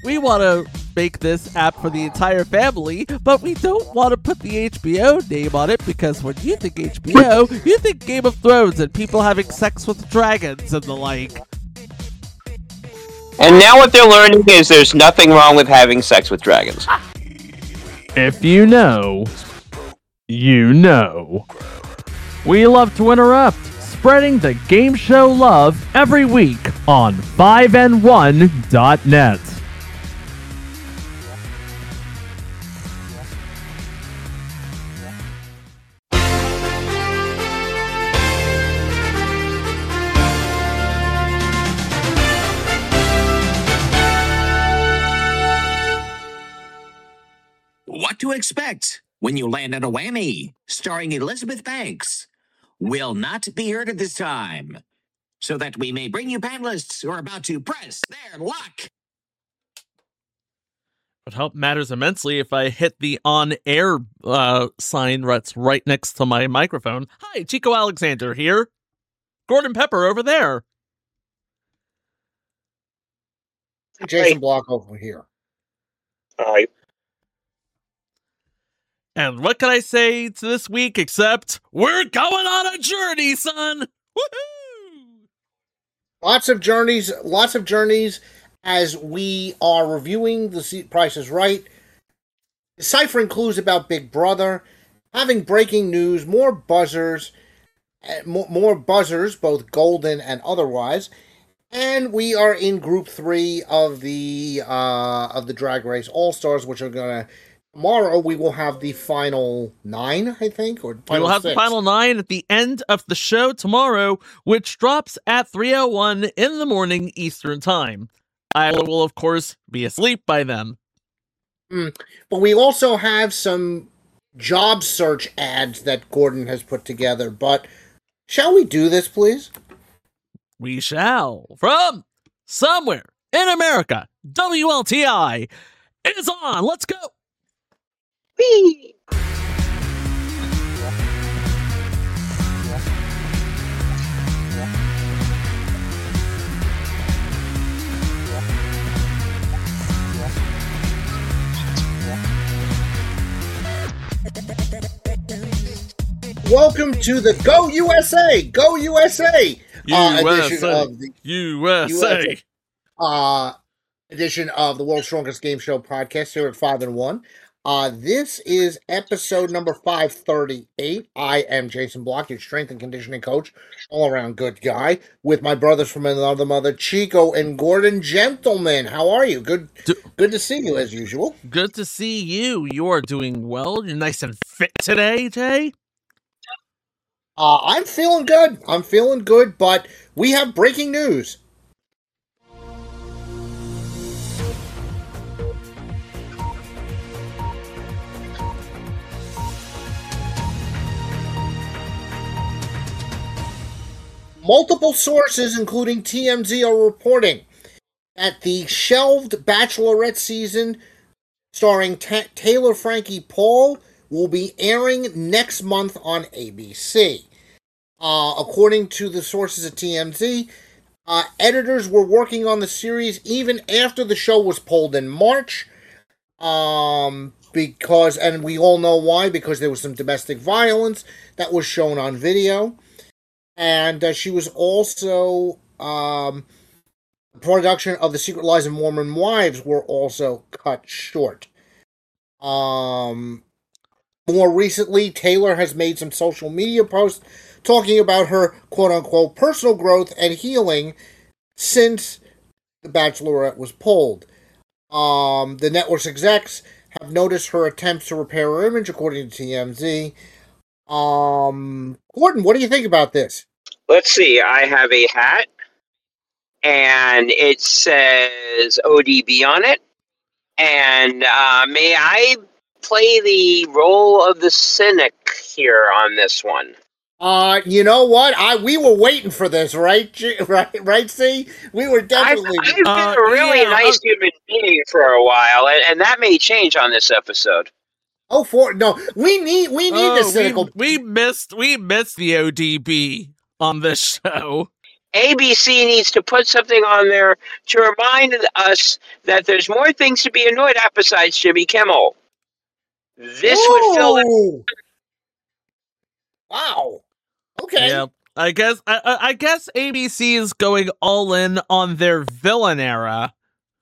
we want to make this app for the entire family, but we don't want to put the HBO name on it because when you think HBO, you think Game of Thrones and people having sex with dragons and the like. And now what they're learning is there's nothing wrong with having sex with dragons. If you know, you know. We love to interrupt, spreading the game show love every week on 5n1.net. What to expect when you land on a whammy, starring Elizabeth Banks, will not be heard at this time, so that we may bring you panelists who are about to press their luck. It would help matters immensely if I hit the on-air sign that's right next to my microphone. Hi, Chico Alexander here. Gordon Pepper over there. Jason Block over here. Hi. And what can I say to this week except we're going on a journey, son! Woohoo! Lots of journeys as we are reviewing the Price is Right, deciphering clues about Big Brother, having breaking news, more buzzers, both golden and otherwise, and we are in Group 3 of the Drag Race All-Stars, which are gonna. Tomorrow we will have the final 9, I think, or final we will have 6. the final 9 at the end of the show tomorrow, which drops at 3:01 in the morning Eastern Time. I will, of course, be asleep by then. But we also have some job search ads that Gordon has put together. But shall we do this, please? We shall. From somewhere in America, WLTI is on. Let's go. Whee! Welcome to the Go USA! Go USA! Edition of the USA. Edition of the World's Strongest Game Show podcast here at 5-1. This is episode number 538. I am Jason Block, your strength and conditioning coach, all-around good guy, with my brothers from another mother, Chico and Gordon. Gentlemen, how are you? Good to see you, as usual. Good to see you. You are doing well. You're nice and fit today, Jay. I'm feeling good, but we have breaking news. Multiple sources, including TMZ, are reporting that the shelved Bachelorette season starring Taylor Frankie Paul will be airing next month on ABC. According to the sources at TMZ, editors were working on the series even after the show was pulled in March. Because, and we all know why, because there was some domestic violence that was shown on video. And she was also, production of The Secret Lives of Mormon Wives were also cut short. More recently, Taylor has made some social media posts talking about her quote-unquote personal growth and healing since The Bachelorette was pulled. The network's execs have noticed her attempts to repair her image, according to TMZ. Gordon, what do you think about this? Let's see. I have a hat, and it says ODB on it. And may I play the role of the cynic here on this one? You know what? We were waiting for this, right? Right, see? We were definitely... I've been a really nice human being for a while, and that may change on this episode. We need the cynical... We missed the ODB on this show. ABC needs to put something on there to remind us that there's more things to be annoyed at besides Jimmy Kimmel. This would fill it. Whoa! Wow. Okay. Yeah, I guess ABC is going all in on their villain era.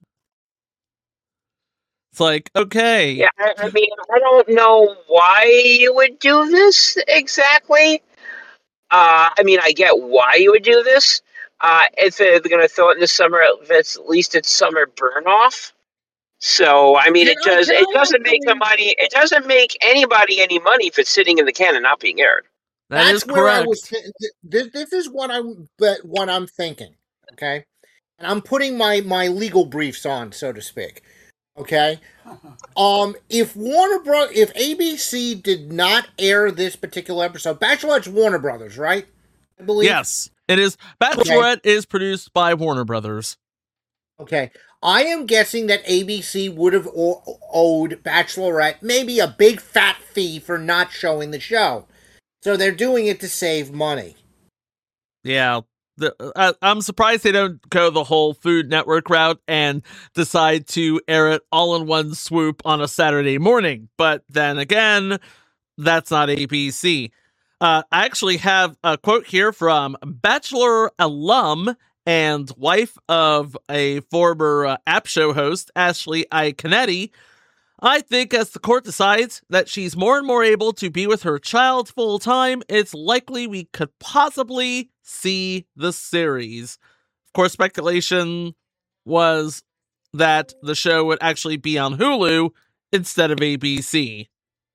It's like, okay. Yeah, I mean, I don't know why you would do this exactly. I mean, I get why you would do this. If they're going to throw it in the summer, at least it's summer burn off. So, I mean, it doesn't make the money. It doesn't make anybody any money if it's sitting in the can and not being aired. That's where correct. I was. This is what I'm thinking. Okay, and I'm putting my legal briefs on, so to speak. Okay, if if ABC did not air this particular episode, Bachelorette's Warner Brothers, right? I believe. Yes, it is. Bachelorette is produced by Warner Brothers. Okay, I am guessing that ABC would have owed Bachelorette maybe a big fat fee for not showing the show. So they're doing it to save money. Yeah. I'm surprised they don't go the whole Food Network route and decide to air it all in one swoop on a Saturday morning. But then again, that's not ABC. I actually have a quote here from Bachelor alum and wife of a former app show host, Ashley Iaconetti. I think as the court decides that she's more and more able to be with her child full time, it's likely we could possibly see the series. Of course, speculation was that the show would actually be on Hulu instead of ABC.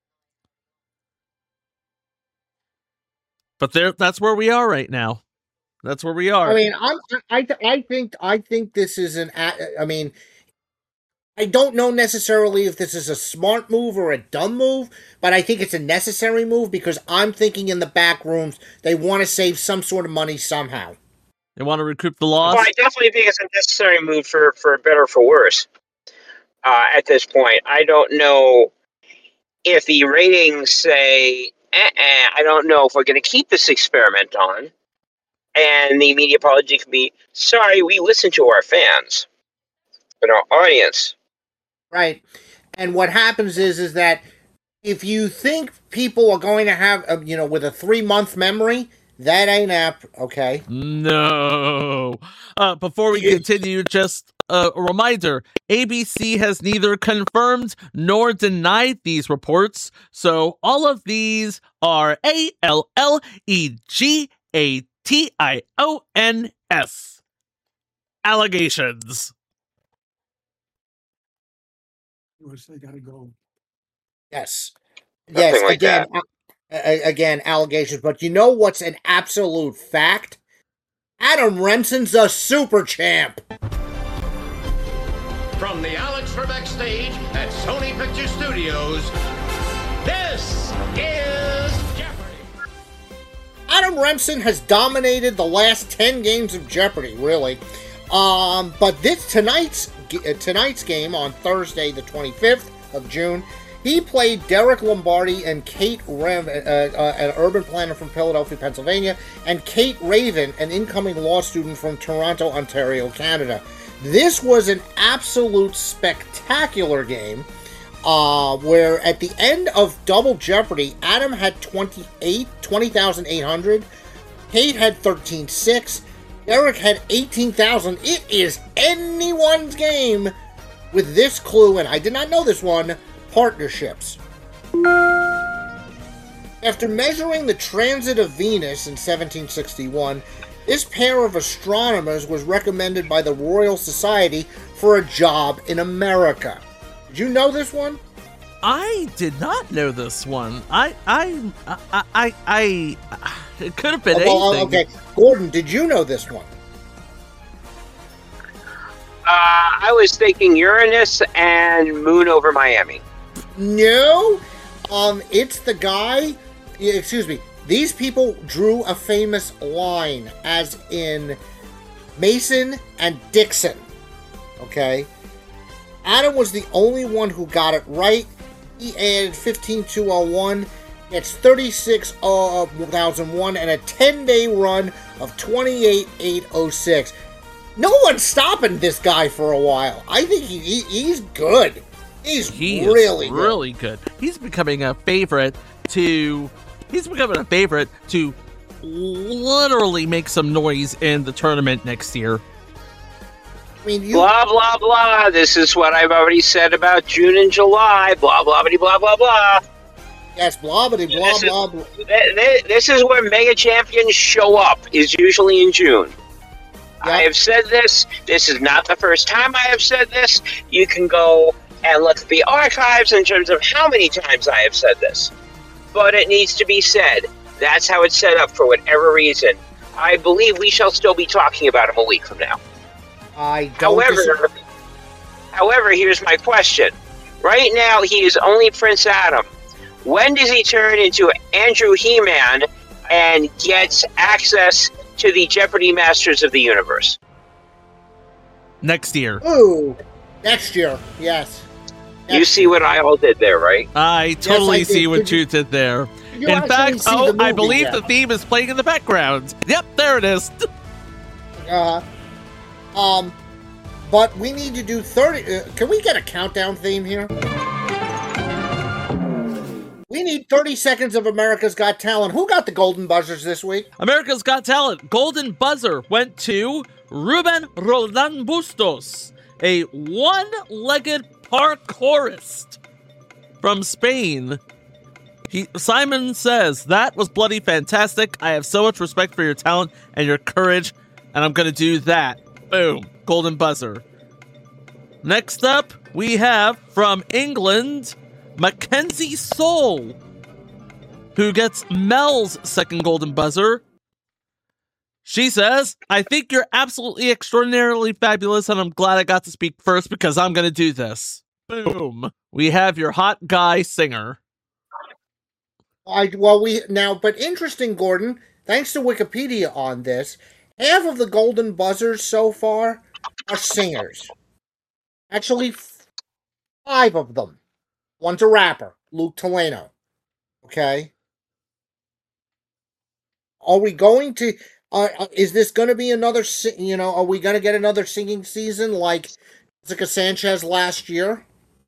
But that's where we are right now. That's where we are. I mean, I think this is I mean, I don't know necessarily if this is a smart move or a dumb move, but I think it's a necessary move because I'm thinking in the back rooms they want to save some sort of money somehow. They want to recoup the loss? Well, I definitely think it's a necessary move for better or for worse at this point. I don't know if the ratings say, I don't know if we're going to keep this experiment on. And the media apology can be, sorry, we listen to our fans and our audience. Right. And what happens is that if you think people are going to have, with a 3-month memory, that ain't okay? No. Before we continue, just a reminder, ABC has neither confirmed nor denied these reports, so all of these are ALLEGATIONS. Allegations. They gotta go. Yes. Something yes, like again, again, allegations. But you know what's an absolute fact? Adam Remsen's a super champ. From the Alex Trebek stage at Sony Picture Studios, this is Jeopardy! Adam Remsen has dominated the last 10 games of Jeopardy, really. But tonight's game on Thursday, the 25th of June, he played Derek Lombardi and Kate Rev, an urban planner from Philadelphia, Pennsylvania, and Kate Raven, an incoming law student from Toronto, Ontario, Canada. This was an absolute spectacular game, where at the end of Double Jeopardy, Adam had 20,800, Kate had 13,600, Derek had 18,000. It is anyone's game with this clue, and I did not know this one, partnerships. After measuring the transit of Venus in 1761, this pair of astronomers was recommended by the Royal Society for a job in America. Did you know this one? I did not know this one. It could have been anything. Okay, Gordon, did you know this one? I was thinking Uranus and Moon over Miami. No, it's the guy. Excuse me. These people drew a famous line, as in Mason and Dixon. Okay, Adam was the only one who got it right. He added 15,201. It's 36,001 and a 10-day run of 28,806. No one's stopping this guy for a while. I think he's good. He's really good. Really good. He's becoming a favorite to literally make some noise in the tournament next year. I mean, Blah, blah, blah. This is what I've already said about June and July. Blah, blah, blah, blah, blah. Yes, blah, blah, blah, blah, blah. This is where Mega Champions show up, is usually in June. Yep. I have said this. This is not the first time I have said this. You can go and look at the archives in terms of how many times I have said this. But it needs to be said. That's how it's set up for whatever reason. I believe we shall still be talking about him a week from now. I don't disagree. However, here's my question. Right now, he is only Prince Adam. When does he turn into Andrew He-Man and gets access to the Jeopardy Masters of the Universe? Next year. Ooh, next year, yes. You see what I all did there, right? I totally Yes, I see did. what you did there. You In actually fact, see the I movie believe yet. the theme is playing in the background. Yep, there it is. But we need to do 30. Can we get a countdown theme here? We need 30 seconds of America's Got Talent. Who got the golden buzzers this week? America's Got Talent Golden Buzzer went to Ruben Roldan Bustos, a one-legged parkourist from Spain. Simon says, "That was bloody fantastic. I have so much respect for your talent and your courage, and I'm going to do that." Boom. Golden buzzer. Next up, we have from England, Mackenzie Soul, who gets Mel's second golden buzzer. She says, "I think you're absolutely extraordinarily fabulous, and I'm glad I got to speak first because I'm going to do this." Boom. We have your hot guy singer. But interesting, Gordon, thanks to Wikipedia on this, half of the golden buzzers so far are singers. Actually, 5 of them. One's a rapper, Luke Tolano. Okay? Are we going to... is this going to be another... are we going to get another singing season like Jessica Sanchez last year?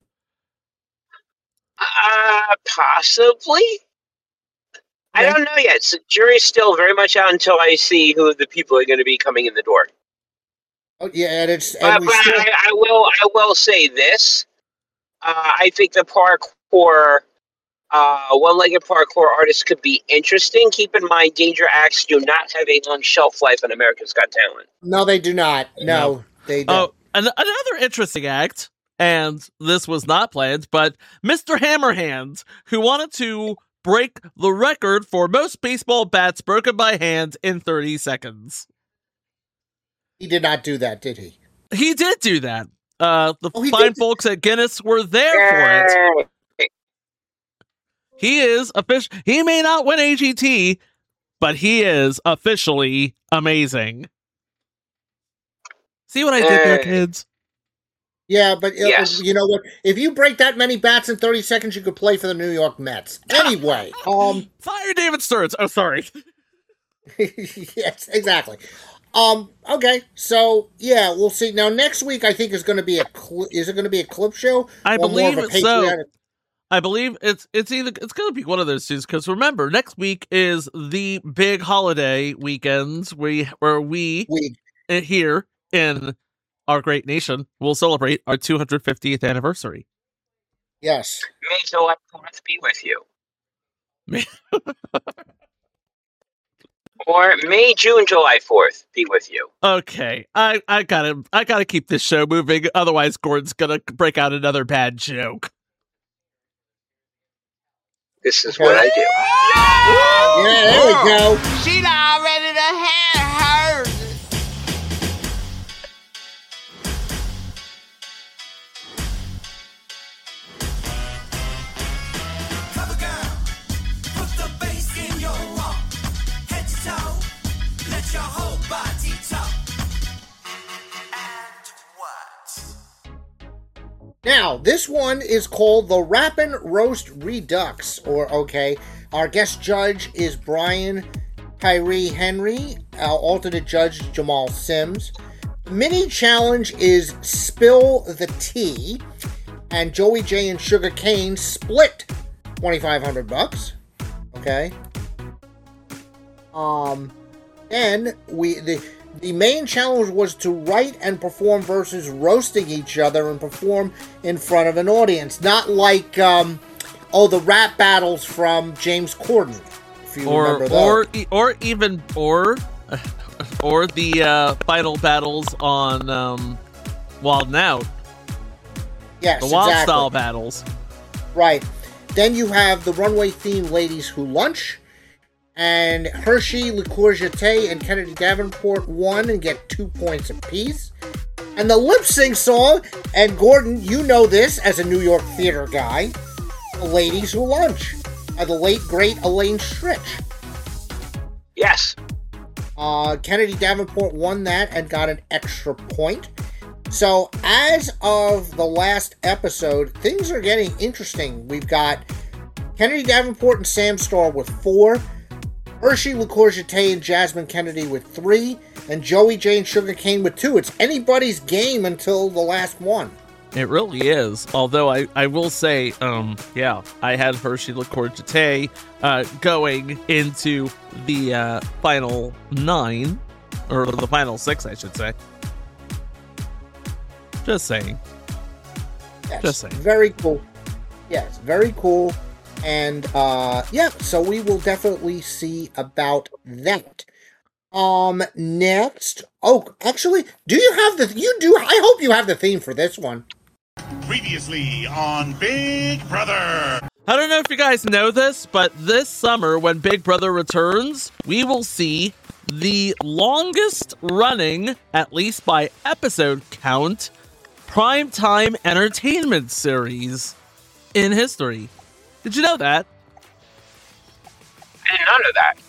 Possibly. I don't know yet. So jury's still very much out until I see who the people are going to be coming in the door. Oh, yeah, I will say this. I think the parkour, one-legged parkour artist could be interesting. Keep in mind, Danger Acts do not have a long shelf life on America's Got Talent. No, they do not. No, they don't. Oh, another interesting act, and this was not planned, but Mr. Hammerhand, who wanted to break the record for most baseball bats broken by hand in 30 seconds. He did not do that, did he? He did do that. He Fine did. folks at Guinness were there for it. He is official. He may not win AGT, but he is officially amazing. See what I did there, kids? Yeah, but Yes. you know what? If you break that many bats in 30 seconds, you could play for the New York Mets. Anyway, Fire David Stearns. Oh, sorry. yes, exactly. Okay, so yeah, we'll see. Now next week, I think is going to be is it going to be a clip show? I or more believe of a it's so. patriotic- I believe it's going to be one of those two, because remember, next week is the big holiday weekends where we here in our great nation will celebrate our 250th anniversary. Yes. May July 4th be with you. Or May, June, July 4th be with you. Okay, I gotta keep this show moving, otherwise Gordon's gonna break out another bad joke. This is what I do. Yeah, there we go. She already done had hers. Now, this one is called the Rappin' Roast Redux, our guest judge is Brian Tyree Henry, alternate judge Jamal Sims. The mini challenge is Spill the Tea, and Joey J and Sugar Cane split $2,500. Okay. Then the main challenge was to write and perform versus roasting each other and perform in front of an audience, not like the rap battles from James Corden. If you remember those. or the final battles on Wild 'N Out. Yes, the Wild exactly. style battles. Right. Then you have the runway theme Ladies Who Lunch. And Hershey, Liqueur Jeté, and Kennedy Davenport won and get 2 points apiece. And the lip sync song, and Gordon, you know this as a New York theater guy, The Ladies Who Lunch, the late, great Elaine Stritch. Yes. Kennedy Davenport won that and got an extra point. So, as of the last episode, things are getting interesting. We've got Kennedy Davenport and Sam Starr with 4, Hershey, Liqueur Jeté, and Jasmine Kennedy with 3, and Joey J and Sugar Cane with 2. It's anybody's game until the last one. It really is. Although I will say, I had Hershey, Liqueur Jeté going into the final 9, or the final 6, I should say. Just saying. Yes, Just saying. very cool. Yes, very cool. And, so we will definitely see about that. Next. Oh, actually, I hope you have the theme for this one. Previously on Big Brother. I don't know if you guys know this, but this summer when Big Brother returns, we will see the longest running, at least by episode count, primetime entertainment series in history. Did you know that? I did not know that.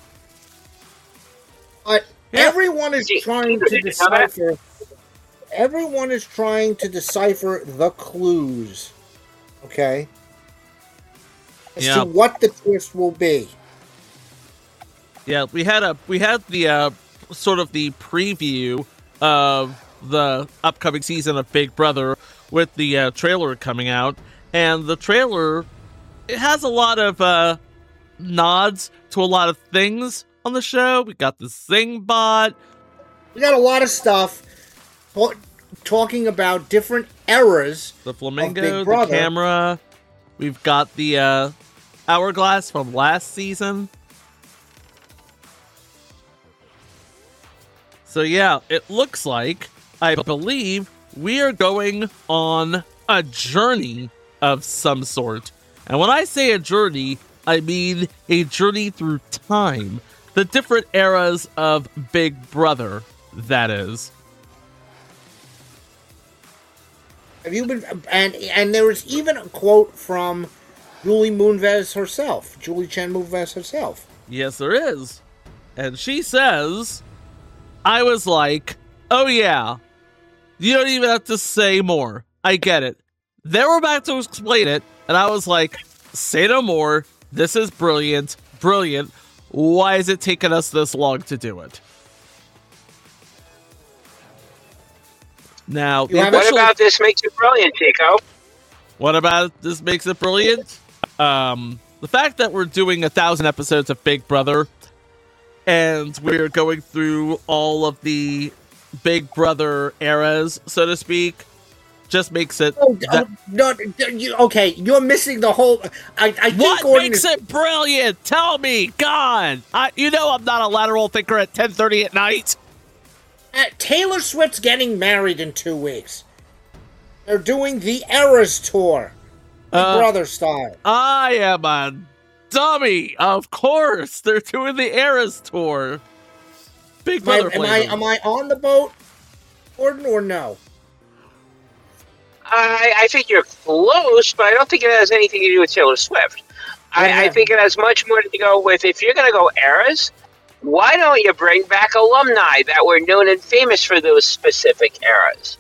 But Yeah. everyone is trying to Did you know that? decipher. Everyone is trying to decipher the clues. Okay? As Yeah. to what the twist will be. Yeah, we had the sort of the preview of the upcoming season of Big Brother with the trailer coming out, and the trailer, it has a lot of nods to a lot of things on the show. We got the Sing bot. We got a lot of stuff talking about different eras. The Of flamingo, Big the Brother. camera. We've got the hourglass from last season. So yeah, it looks like, I believe, we are going on a journey of some sort. And when I say a journey, I mean a journey through time. The different eras of Big Brother, that is. Have you been? And there was even a quote from Julie Moonves herself, Julie Chen Moonves herself. Yes, there is. And she says, I was like, oh yeah, you don't even have to say more. I get it. They were about to explain it, and I was like, say no more. This is brilliant. Brilliant. Why is it taking us this long to do it? Now, the What official- about this makes it brilliant, Chico? What about this makes it brilliant? The fact that we're doing 1,000 episodes of Big Brother, and we're going through all of the Big Brother eras, so to speak, just makes it. Okay, you're missing the whole. I think What Gordon makes it brilliant? Tell me, God! You know I'm not a lateral thinker at 10:30 at night. Taylor Swift's getting married in 2 weeks. They're doing the Eras tour, Big Brother style. I am a dummy. Of course, they're doing the Eras tour. Big Brother Am flavor. I on the boat, Gordon, or no? I think you're close, but I don't think it has anything to do with Taylor Swift. I think it has much more to go with, if you're going to go eras, why don't you bring back alumni that were known and famous for those specific eras?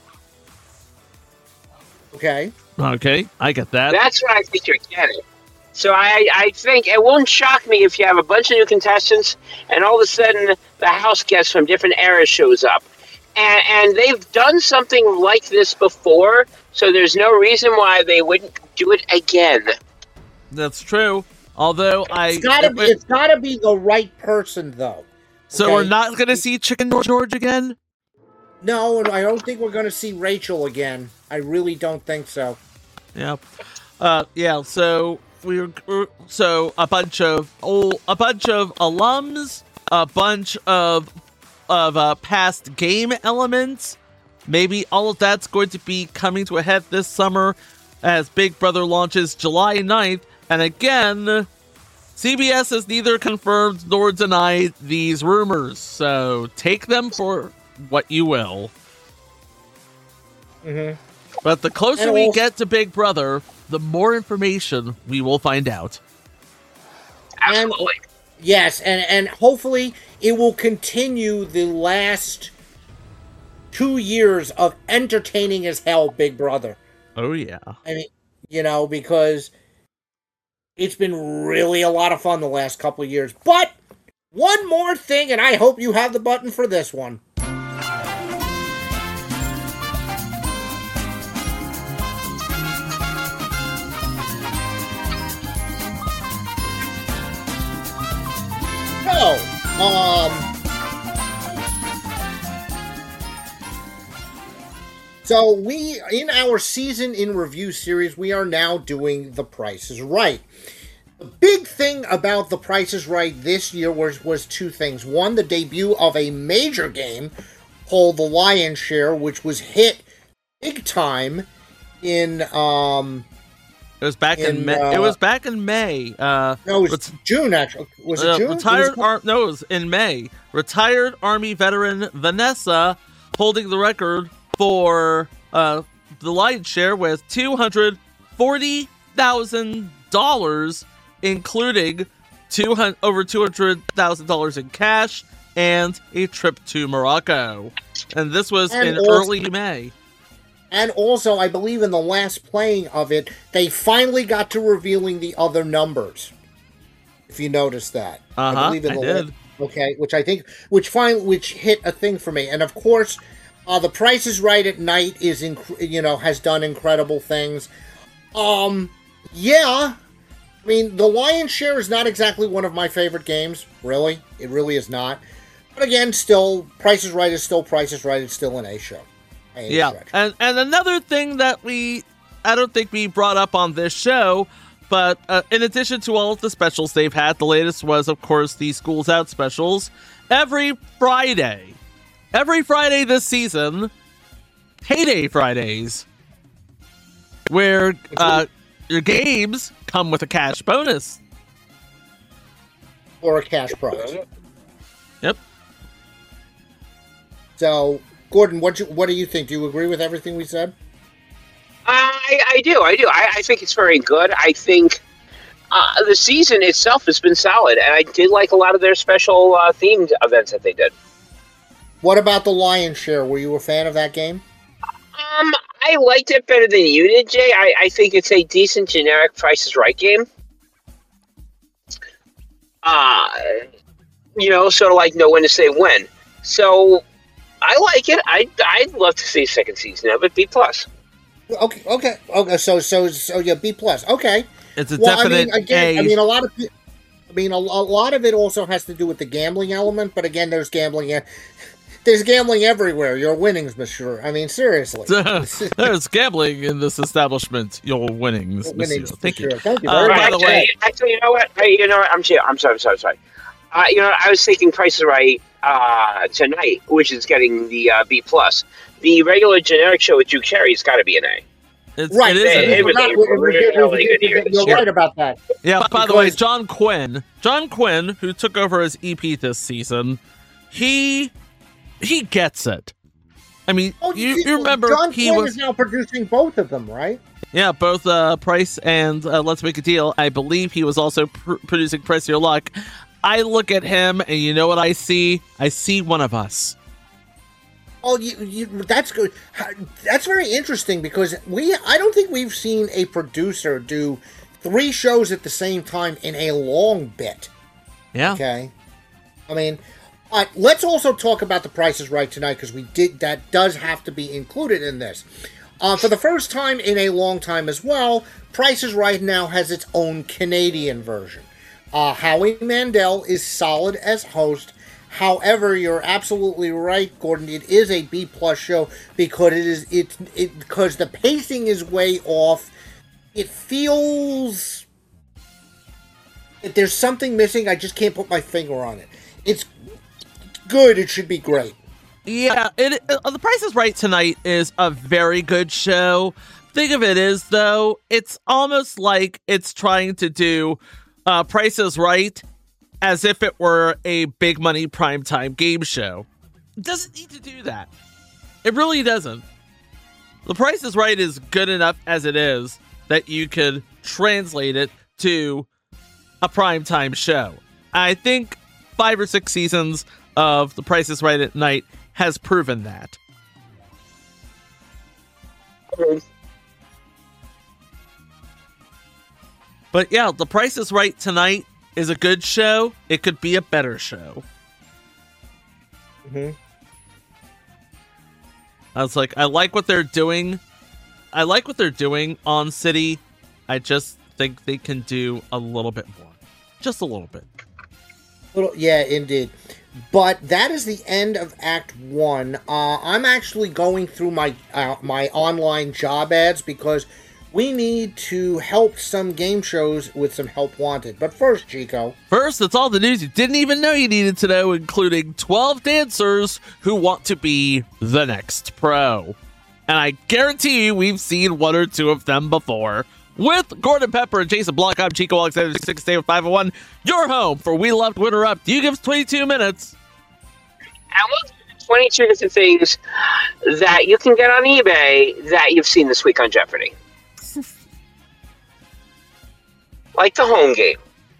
Okay. Okay, I get that. That's what I think you're getting. So I think it won't shock me if you have a bunch of new contestants and all of a sudden the house guest from different eras shows up. And they've done something like this before, so there's no reason why they wouldn't do it again. That's true. Although It's gotta be the right person, though. So okay? we're not going to see Chicken George again? No, and I don't think we're going to see Rachel again. I really don't think so. Yep. Yeah. So a bunch of alums, a bunch of past game elements. Maybe all of that's going to be coming to a head this summer as Big Brother launches July 9th. And again, CBS has neither confirmed nor denied these rumors. So take them for what you will. Mm-hmm. But the closer we get to Big Brother, the more information we will find out. Absolutely. Yes, and hopefully it will continue the last 2 years of entertaining as hell Big Brother. Oh, yeah. I mean, because it's been really a lot of fun the last couple of years. But one more thing, and I hope you have the button for this one. So we, in our season in review series, we are now doing The Price is Right. The big thing about The Price is Right this year was two things. One, the debut of a major game called The Lion's Share, which was hit big time in It was back in May. It was back in May. No, it was June, actually. Was it June? It was in May. Retired Army veteran Vanessa holding the record for the lion's share with $240,000, including over $200,000 in cash and a trip to Morocco. And this was in early May. And also, I believe in the last playing of it, they finally got to revealing the other numbers. If you noticed that, I did. Okay, which hit a thing for me, and of course, The Price is Right at night is has done incredible things. Yeah, I mean, The Lion's Share is not exactly one of my favorite games. Really, it really is not. But again, still, Price is Right is still Price is Right. It's still an A show. Yeah, and another thing that I don't think we brought up on this show, but in addition to all of the specials they've had, the latest was, of course, the Schools Out specials. Every Friday this season, Payday Fridays, where your games come with a cash bonus. Or a cash prize. Yep. So, Gordon, what do you think? Do you agree with everything we said? I do. I think it's very good. I think the season itself has been solid, and I did like a lot of their special themed events that they did. What about the Lion's Share? Were you a fan of that game? I liked it better than you did, Jay. I think it's a decent generic Price is Right game. Sort of like know when to say when. So I like it. I'd love to see a second season of it. B+. Okay. So yeah, B+. Okay. It's a definite A. I mean, a lot of it also has to do with the gambling element. But again, there's gambling. There's gambling everywhere. Your winnings, monsieur. I mean, seriously. There's gambling in this establishment. Your winnings, monsieur. Thank you. Thank you very much. By the way, actually, you know what? I'm sorry. I was thinking Price is Right tonight, which is getting the B+. The regular generic show with Duke Cherry's got to be an A. Right. It was a really good year. You're right about that. Yeah, by the way, John Quinn, who took over as EP this season, he gets it. I mean, you remember John Quinn was is now producing both of them, right? Yeah, both Price and Let's Make a Deal. I believe he was also producing Price Your Luck. I look at him, and you know what I see? I see one of us. Oh, that's good. That's very interesting because I don't think we've seen a producer do 3 shows at the same time in a long bit. Yeah. Okay. I mean, let's also talk about The Price is Right tonight, because that does have to be included in this. For the first time in a long time as well, Price is Right now has its own Canadian version. Howie Mandel is solid as host. However, you're absolutely right, Gordon. It is a B+ show because because the pacing is way off. It feels that there's something missing. I just can't put my finger on it. It's good. It should be great. Yeah, The Price is Right tonight is a very good show. Thing of it is, though, it's almost like it's trying to do Price is Right as if it were a big money primetime game show. It doesn't need to do that. It really doesn't. The Price is Right is good enough as it is that you could translate it to a primetime show. I think 5 or 6 seasons of The Price is Right at night has proven that. But yeah, The Price is Right tonight is a good show. It could be a better show. Mm-hmm. I was like, I like what they're doing. I like what they're doing on City. I just think they can do a little bit more. Just a little bit. Yeah, indeed. But that is the end of Act 1. I'm actually going through my online job ads because we need to help some game shows with some help wanted. But first, Chico. First, it's all the news you didn't even know you needed to know, including 12 dancers who want to be the next pro. And I guarantee you we've seen 1 or 2 of them before. With Gordon Pepper and Jason Block, I'm Chico Alexander, 6 Day with 501. Your home for We Loved Winter Up. You give us 22 minutes. And we'll do 22 different things that you can get on eBay that you've seen this week on Jeopardy. Like the home game.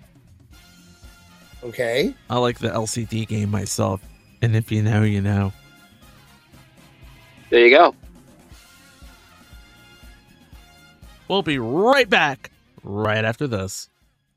Okay. I like the LCD game myself. And if you know, you know. There you go. We'll be right back right after this.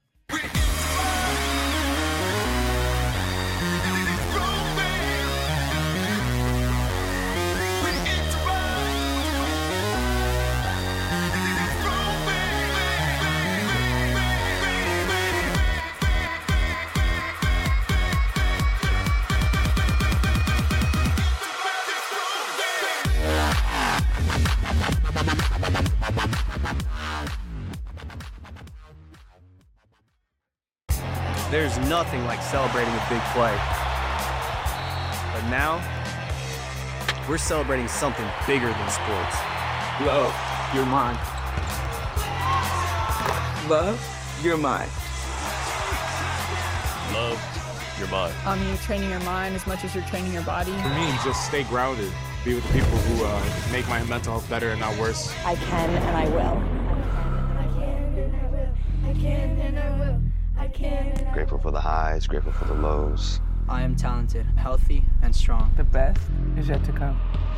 There's nothing like celebrating a big play. But now, we're celebrating something bigger than sports. Love, you're mine. Love, you're mine. Love, you're mine. You're training your mind as much as you're training your body. For me, just stay grounded. Be with the people who make my mental health better and not worse. I can and I will. I can and I will. Grateful for the highs, grateful for the lows. I am talented, healthy, and strong. The best is yet to come.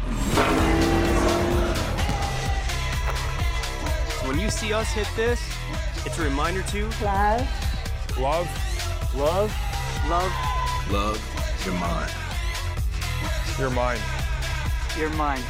When you see us hit this, it's a reminder to love. Love. Love. Love. Love, you're mine. You're mine. You're mine.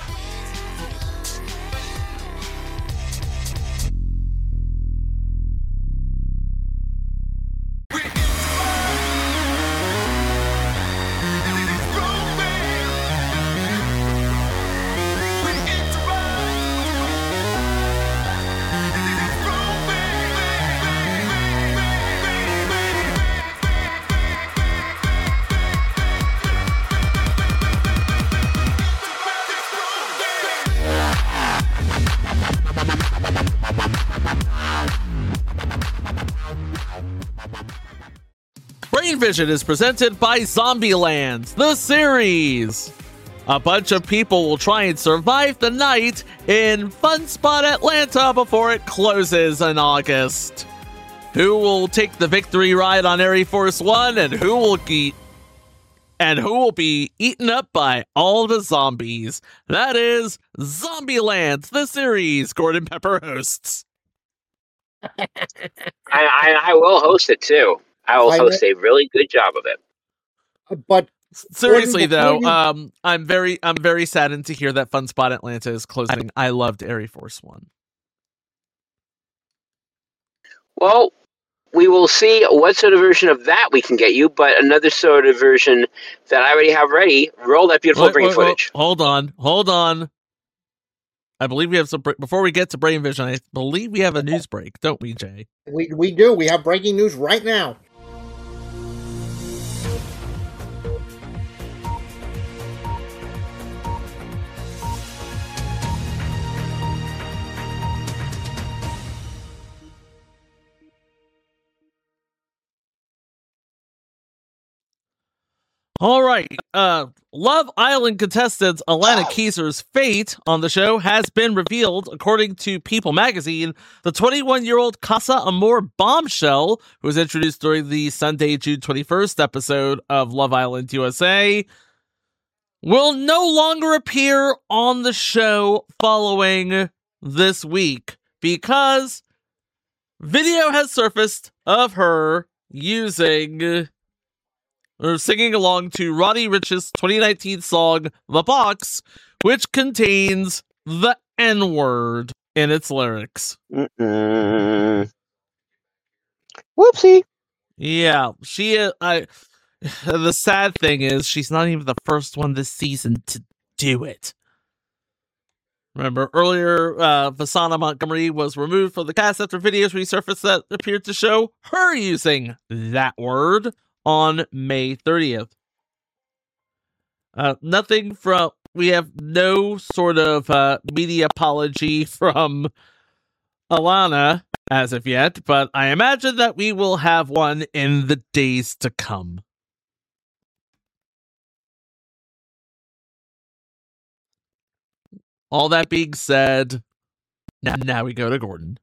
Brain Vision is presented by Zombieland, the series. A bunch of people will try and survive the night in Fun Spot Atlanta before it closes in August. Who will take the victory ride on Air Force One, and who will be eaten up by all the zombies? That is Zombieland, the series Gordon Pepper hosts. I will host it too. I will host a really good job of it. But seriously, though, I'm very saddened to hear that Fun Spot Atlanta is closing. I loved Air Force One. Well, we will see what sort of version of that we can get you, but another sort of version that I already have ready. Roll that beautiful brain footage. Hold on. I believe we have some. Before we get to Brain Vision, I believe we have a news break, don't we, Jay? We do. We have breaking news right now. All right. Love Island contestant Alana Keyser's fate on the show has been revealed. According to People magazine, the 21-year-old Casa Amor bombshell, who was introduced during the Sunday, June 21st episode of Love Island USA, will no longer appear on the show following this week because video has surfaced of her using or singing along to Roddy Ricch's 2019 song, The Box, which contains the N-word in its lyrics. Whoopsie. Yeah, the sad thing is she's not even the first one this season to do it. Remember, earlier, Vasana Montgomery was removed from the cast after videos resurfaced that appeared to show her using that word on May 30th. We have no sort of media apology from Alana as of yet, but I imagine that we will have one in the days to come. All that being said, now we go to Gordon.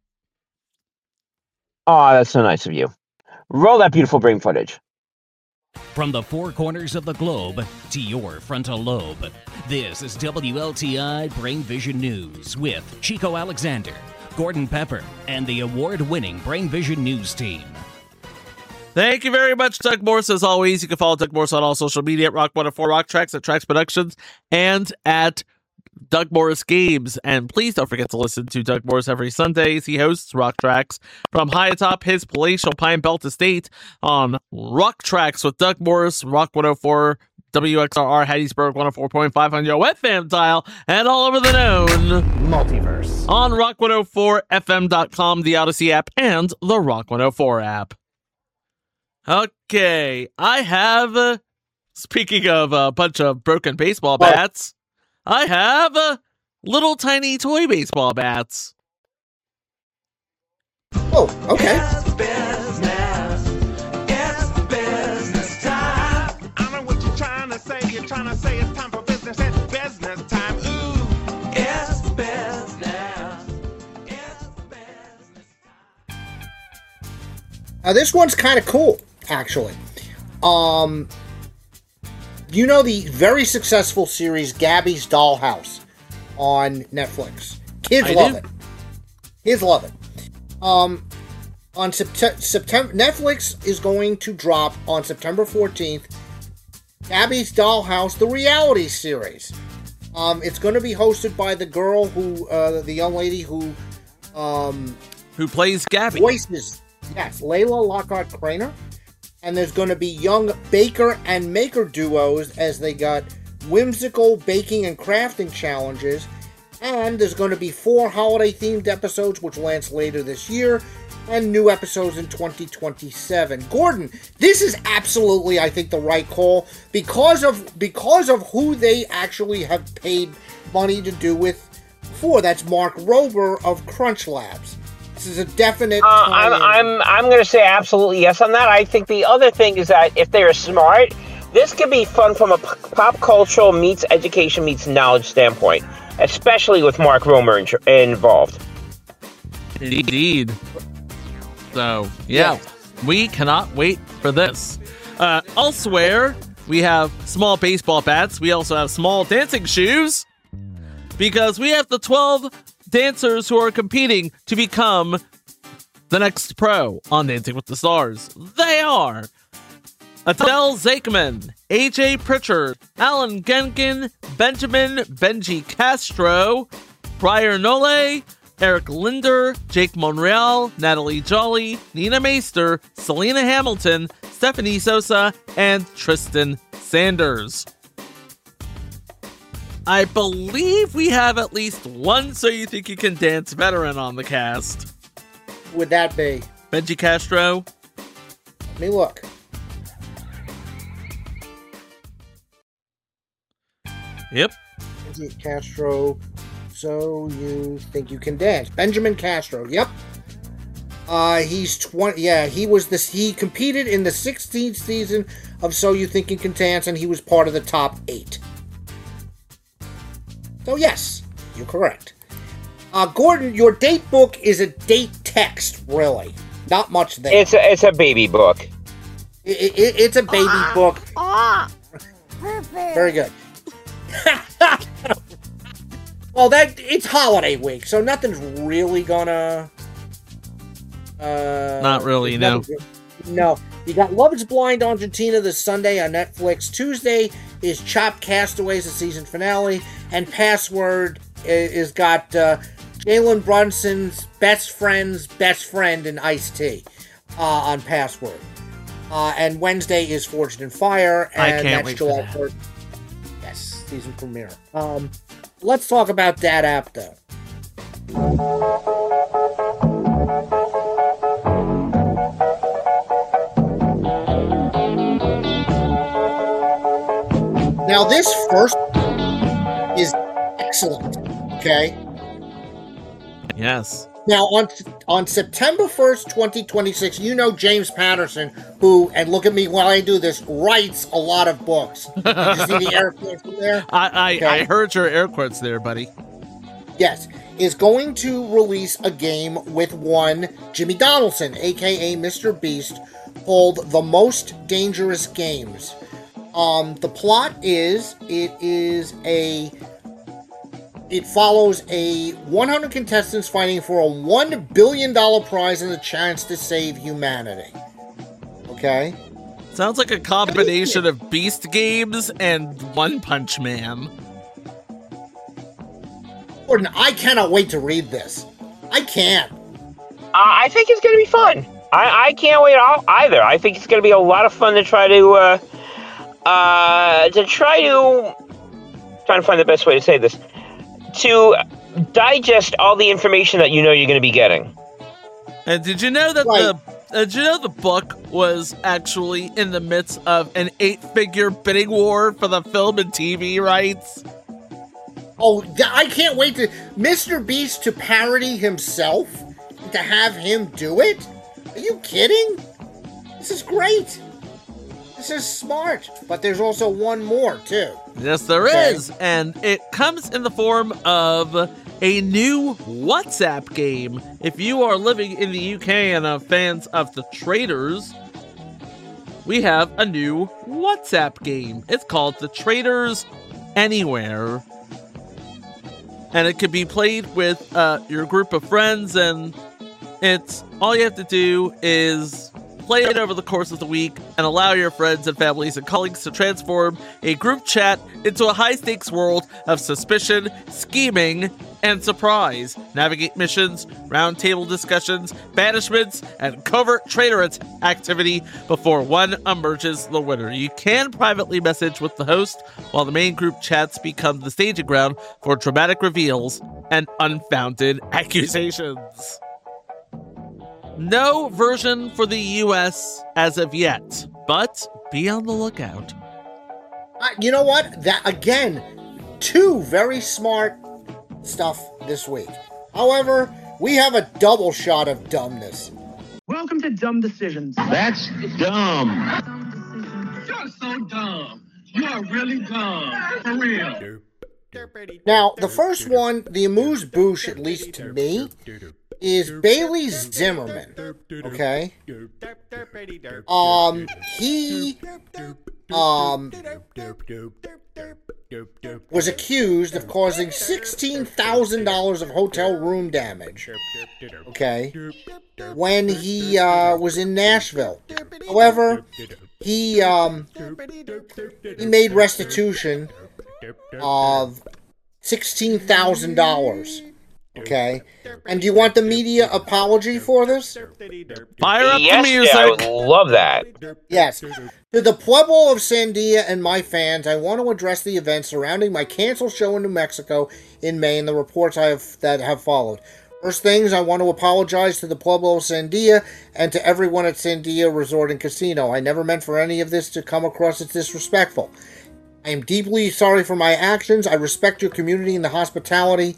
Oh, that's so nice of you. Roll that beautiful brain footage. From the four corners of the globe to your frontal lobe, this is WLTI Brain Vision News with Chico Alexander, Gordon Pepper, and the award-winning Brain Vision News team. Thank you very much, Doug Morse. As always, you can follow Doug Morse on all social media at Rock104 Rock Tracks, at Tracks Productions, and at Doug Morris Games. And please don't forget to listen to Doug Morris every Sunday as he hosts Rock Tracks from high atop his palatial Pine Belt estate on Rock Tracks with Doug Morris, Rock 104, WXRR, Hattiesburg 104.5 on your FM dial, and all over the known multiverse on Rock104FM.com, the Odyssey app, and the Rock 104 app. Okay, I have, speaking of a bunch of broken baseball bats, I have little tiny toy baseball bats. Oh, okay. It's business time. I know what you're trying to say. You're trying to say it's time for business. It's business time. Ooh, it's business. It's business time. Now this one's kind of cool, actually. You know the very successful series Gabby's Dollhouse on Netflix? Kids love it. Kids love it. On September, Netflix is going to drop on September 14th Gabby's Dollhouse, the reality series. It's going to be hosted by the girl who, the young lady who plays Gabby. Voices, yes, Layla Lockhart Craner. And there's going to be young baker and maker duos as they got whimsical baking and crafting challenges. And there's going to be 4 holiday-themed episodes, which lands later this year, and new episodes in 2027. Gordon, this is absolutely, I think, the right call because of who they actually have paid money to do with before. That's Mark Rober of Crunch Labs. This is a definite. I'm going to say absolutely yes on that. I think the other thing is that if they're smart, this could be fun from a pop culture meets education meets knowledge standpoint, especially with Mark Romer involved. Indeed. So yeah, we cannot wait for this. Elsewhere, we have small baseball bats. We also have small dancing shoes because we have the 12 dancers who are competing to become The next pro on Dancing with the Stars, they are Adele Zakeman, AJ Pritchard, Alan Genkin, Benjamin Benji Castro, Briar Nole, Eric Linder, Jake Monreal, Natalie Jolly, Nina Meister, Selena Hamilton, Stephanie Sosa, and Tristan Sanders. I believe we have at least one So You Think You Can Dance veteran on the cast. Who would that be? Benji Castro. Let me look. Yep. Benji Castro. So You Think You Can Dance. Benjamin Castro. Yep. He's 20. Yeah, he competed in the 16th season of So You Think You Can Dance, and he was part of the top 8. So yes, you're correct. Gordon, your date book is a date text, really. Not much there. It's a baby book. It's a baby book. Very good. Well, it's holiday week, so nothing's really gonna. Not really, no. No. You got Love is Blind Argentina this Sunday on Netflix. Tuesday is Chopped Castaways, the season finale. And Password is got Jalen Brunson's best friend in Ice-T on Password. And Wednesday is Forged in Fire. And I can't wait for that. 4th. Yes, season premiere. Let's talk about that app, though. Now, this first is excellent, okay? Yes. Now, on September 1st, 2026, you know James Patterson, who, and look at me while I do this, writes a lot of books. Did you see the air quotes there? I heard your air quotes there, buddy. Yes. Is going to release a game with one Jimmy Donaldson, a.k.a. Mr. Beast, called The Most Dangerous Games. The plot is, it follows a 100 contestants fighting for a $1 billion prize and a chance to save humanity. Okay? Sounds like a combination of Beast Games and One Punch Man. Gordon, I cannot wait to read this. I can't. I think it's going to be fun. I can't wait either. I think it's going to be a lot of fun to try to trying to find the best way to say this, to digest all the information that you know you're going to be getting. And did you know that the book was actually in the midst of an 8-figure bidding war for the film and TV rights? Oh, I can't wait to Mr. Beast to parody himself, to have him do it. Are you kidding? This is great. This is smart, but there's also one more, too. Yes, there is, and it comes in the form of a new WhatsApp game. If you are living in the UK and are fans of The Traitors, we have a new WhatsApp game. It's called The Traitors Anywhere, and it can be played with your group of friends, and it's all you have to do is play it over the course of the week and allow your friends and families and colleagues to transform a group chat into a high-stakes world of suspicion, scheming, and surprise. Navigate missions, roundtable discussions, banishments, and covert traitor activity before one emerges the winner. You can privately message with the host, while the main group chats become the staging ground for dramatic reveals and unfounded accusations. No version for the US as of yet, but be on the lookout. You know what? That again, 2 very smart stuff this week. However, we have a double shot of dumbness. Welcome to Dumb Decisions. That's dumb. You're so dumb. You are really dumb. For real. Now, the first one, the amuse-bouche, at least to me, is Bailey Zimmerman. Okay? He was accused of causing $16,000 of hotel room damage. Okay? when he was in Nashville. However, he made restitution of $16,000. Okay, and do you want the media apology for this? Fire up the music. I would love that. Yes. To the Pueblo of Sandia and my fans, I want to address the events surrounding my canceled show in New Mexico in May and the reports that have followed. First things, I want to apologize to the Pueblo of Sandia and to everyone at Sandia Resort and Casino. I never meant for any of this to come across as disrespectful. I am deeply sorry for my actions. I respect your community and the hospitality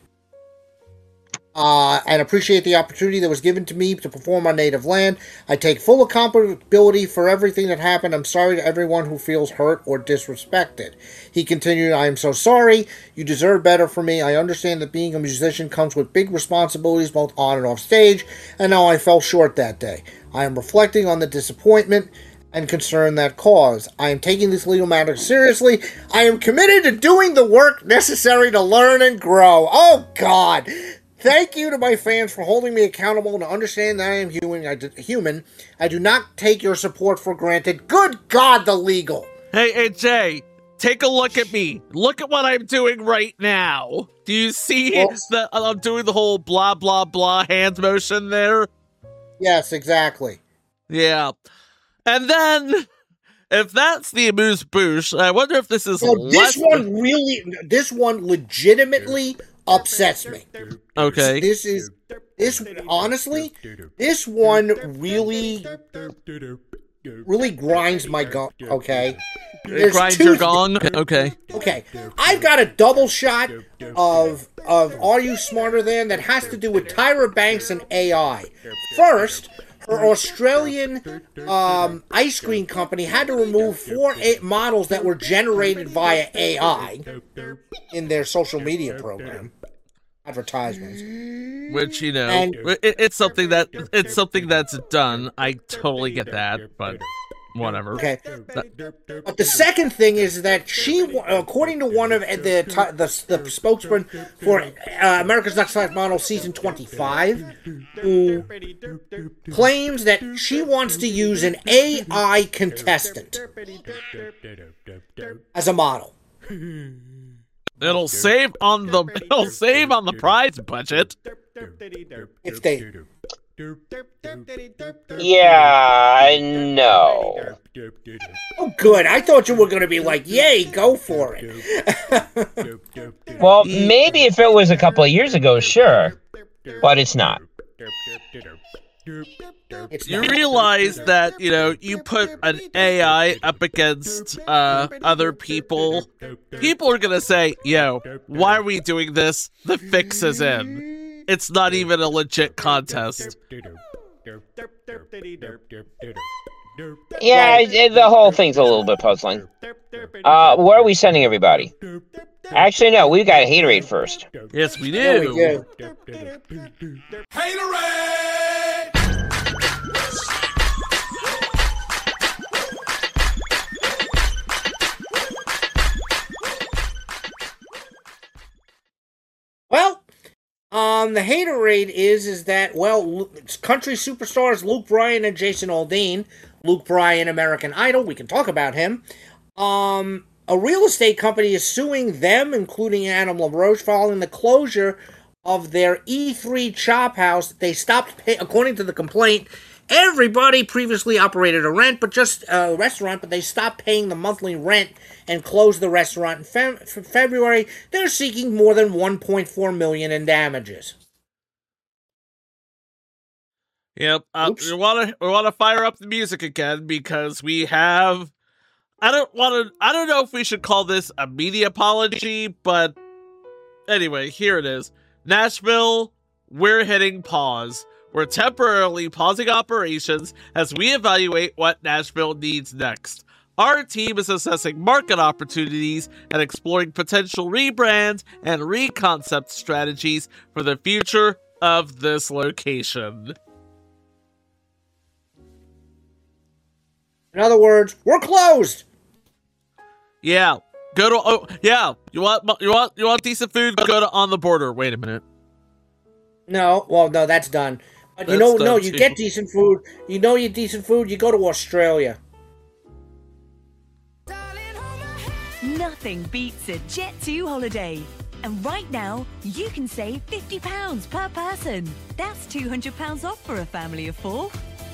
and appreciate the opportunity that was given to me to perform on native land. I take full accountability for everything that happened. I'm sorry to everyone who feels hurt or disrespected. He continued, I am so sorry. You deserve better from me. I understand that being a musician comes with big responsibilities both on and off stage, and now I fell short that day. I am reflecting on the disappointment and concern that caused. I am taking this legal matter seriously. I am committed to doing the work necessary to learn and grow. Oh, God. Thank you to my fans for holding me accountable and to understand that I am human. I do not take your support for granted. Good God, the legal. Hey, Jay, take a look at me. Look at what I'm doing right now. Do you see that I'm doing the whole blah, blah, blah hand motion there? Yes, exactly. Yeah. And then, if that's the amuse-bouche, I wonder if this is this one legitimately upsets me. Okay. This honestly, this one really grinds my gong, okay? It grinds your gong? Okay. Okay. I've got a double shot of Are You Smarter Than that has to do with Tyra Banks and AI. First, her Australian ice cream company had to remove 4 models that were generated via AI in their social media program advertisements. Which, you know, it's something that's done. I totally get that, but whatever. Okay. But the second thing is that she, according to one of the spokesman for America's Next Top Model season 25, who claims that she wants to use an AI contestant as a model. It'll save on the prize budget. If they. Yeah, no. Oh, good. I thought you were going to be like, yay, go for it. Well, maybe if it was a couple of years ago, sure. But it's not. You realize that, you know, you put an AI up against other people. People are going to say, yo, why are we doing this? The fix is in. It's not even a legit contest. Yeah, the whole thing's a little bit puzzling. Where are we sending everybody? Actually, no, we've got Haterade first. Yes, we do. Yeah, we do. Haterade! Well, the haterade is that, well, country superstars Luke Bryan and Jason Aldean. Luke Bryan, American Idol, we can talk about him. A real estate company is suing them, including Adam LaRoche, following the closure of their E3 Chop House. They stopped paying, according to the complaint, everybody previously operated a restaurant, but they stopped paying the monthly rent and closed the restaurant in February. They're seeking more than $1.4 million in damages. Yep, we want to fire up the music again because we have. I don't know if we should call this a media apology, but anyway, here it is. Nashville, we're hitting pause. We're temporarily pausing operations as we evaluate what Nashville needs next. Our team is assessing market opportunities and exploring potential rebrands and reconcept strategies for the future of this location. In other words, we're closed. Yeah. You want decent food? Go to On the Border. Wait a minute. No, that's done. But you get decent food. You know you decent food, you go to Australia. Nothing beats a Jet2 holiday. And right now, you can save £50 per person. That's £200 off for a family of 4.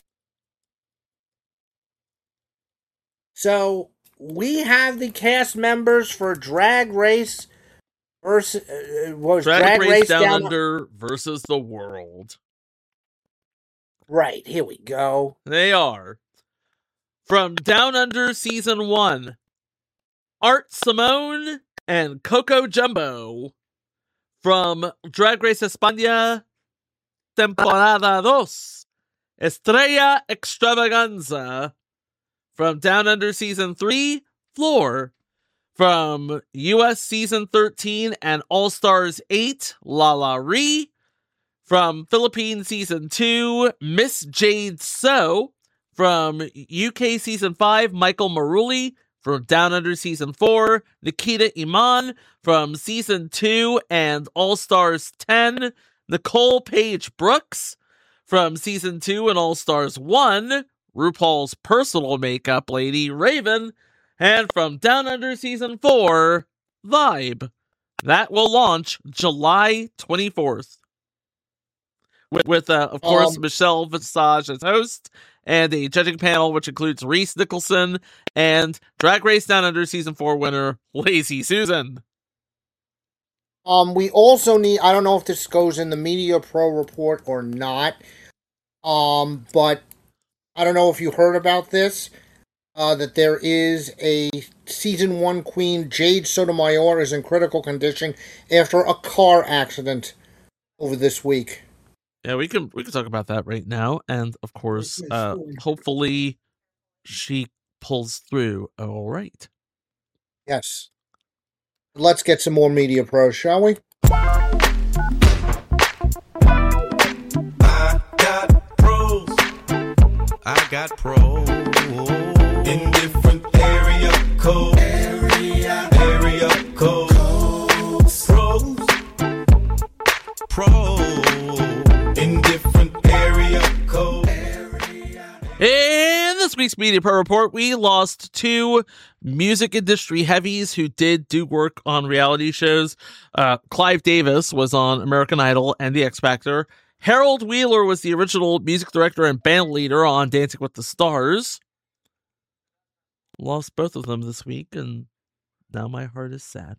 So, we have the cast members for Drag Race versus... Drag Race Down Under versus the World. Right, here we go. They are. From Down Under Season 1, Art Simone and Coco Jumbo. From Drag Race España, Temporada 2, Estrella Extravaganza. From Down Under Season 3, Floor. From US Season 13 and All Stars 8, Lala Ree. From Philippines Season 2, Miss Jade So. From UK Season 5, Michael Maruli. From Down Under Season 4, Nikita Iman. From Season 2 and All Stars 10, Nicole Paige Brooks. From Season 2 and All Stars 1, RuPaul's personal makeup lady, Raven. And from Down Under Season 4, Vibe. That will launch July 24th. With of course, Michelle Visage as host, and a judging panel which includes Reese Nicholson and Drag Race Down Under Season 4 winner, Lazy Susan. We also need, I don't know if this goes in the Media Pro report or not, but I don't know if you heard about this, that there is a Season 1 queen, Jade Sotomayor, is in critical condition after a car accident over this week. Yeah, we can talk about that right now, and of course, hopefully she pulls through all right. Yes. Let's get some more Media Pros, shall we? I got pros in different area codes. Area codes. Pros in different area codes. In this week's Media Pro Report, we lost 2 music industry heavies who did do work on reality shows. Clive Davis was on American Idol and The X Factor. Harold Wheeler was the original music director and band leader on Dancing with the Stars. Lost both of them this week, and now my heart is sad.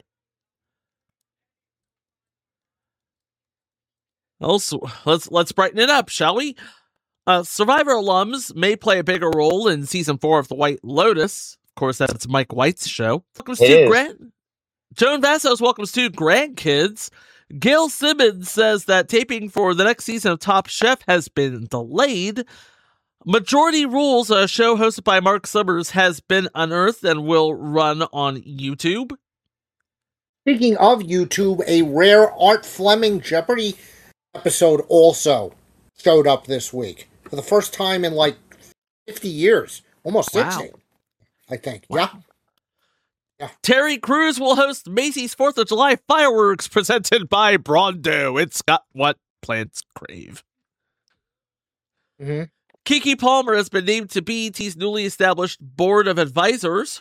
Also, let's brighten it up, shall we? Survivor alums may play a bigger role in Season 4 of The White Lotus. Of course, that's Mike White's show. Joan Vassos welcomes 2 grandkids. Gail Simmons says that taping for the next season of Top Chef has been delayed. Majority Rules, a show hosted by Mark Summers, has been unearthed and will run on YouTube. Speaking of YouTube, a rare Art Fleming Jeopardy episode also showed up this week. For the first time in like 50 years. Almost 60, I think. Wow. Yeah. Terry Crews will host Macy's 4th of July fireworks presented by Brondo. It's got what plants crave. Mm-hmm. Keke Palmer has been named to BET's newly established board of advisors.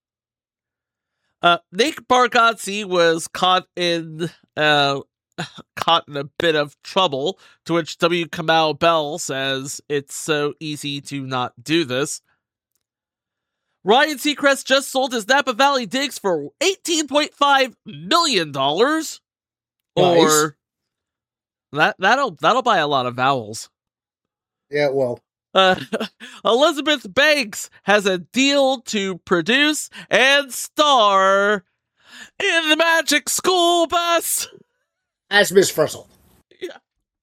Nick Bargatze was caught in a bit of trouble, to which W. Kamau Bell says it's so easy to not do this. Ryan Seacrest just sold his Napa Valley digs for $18.5 million. Nice. Or that'll buy a lot of vowels. Yeah, well. Elizabeth Banks has a deal to produce and star in the Magic School Bus as Miss Frizzle. Yeah.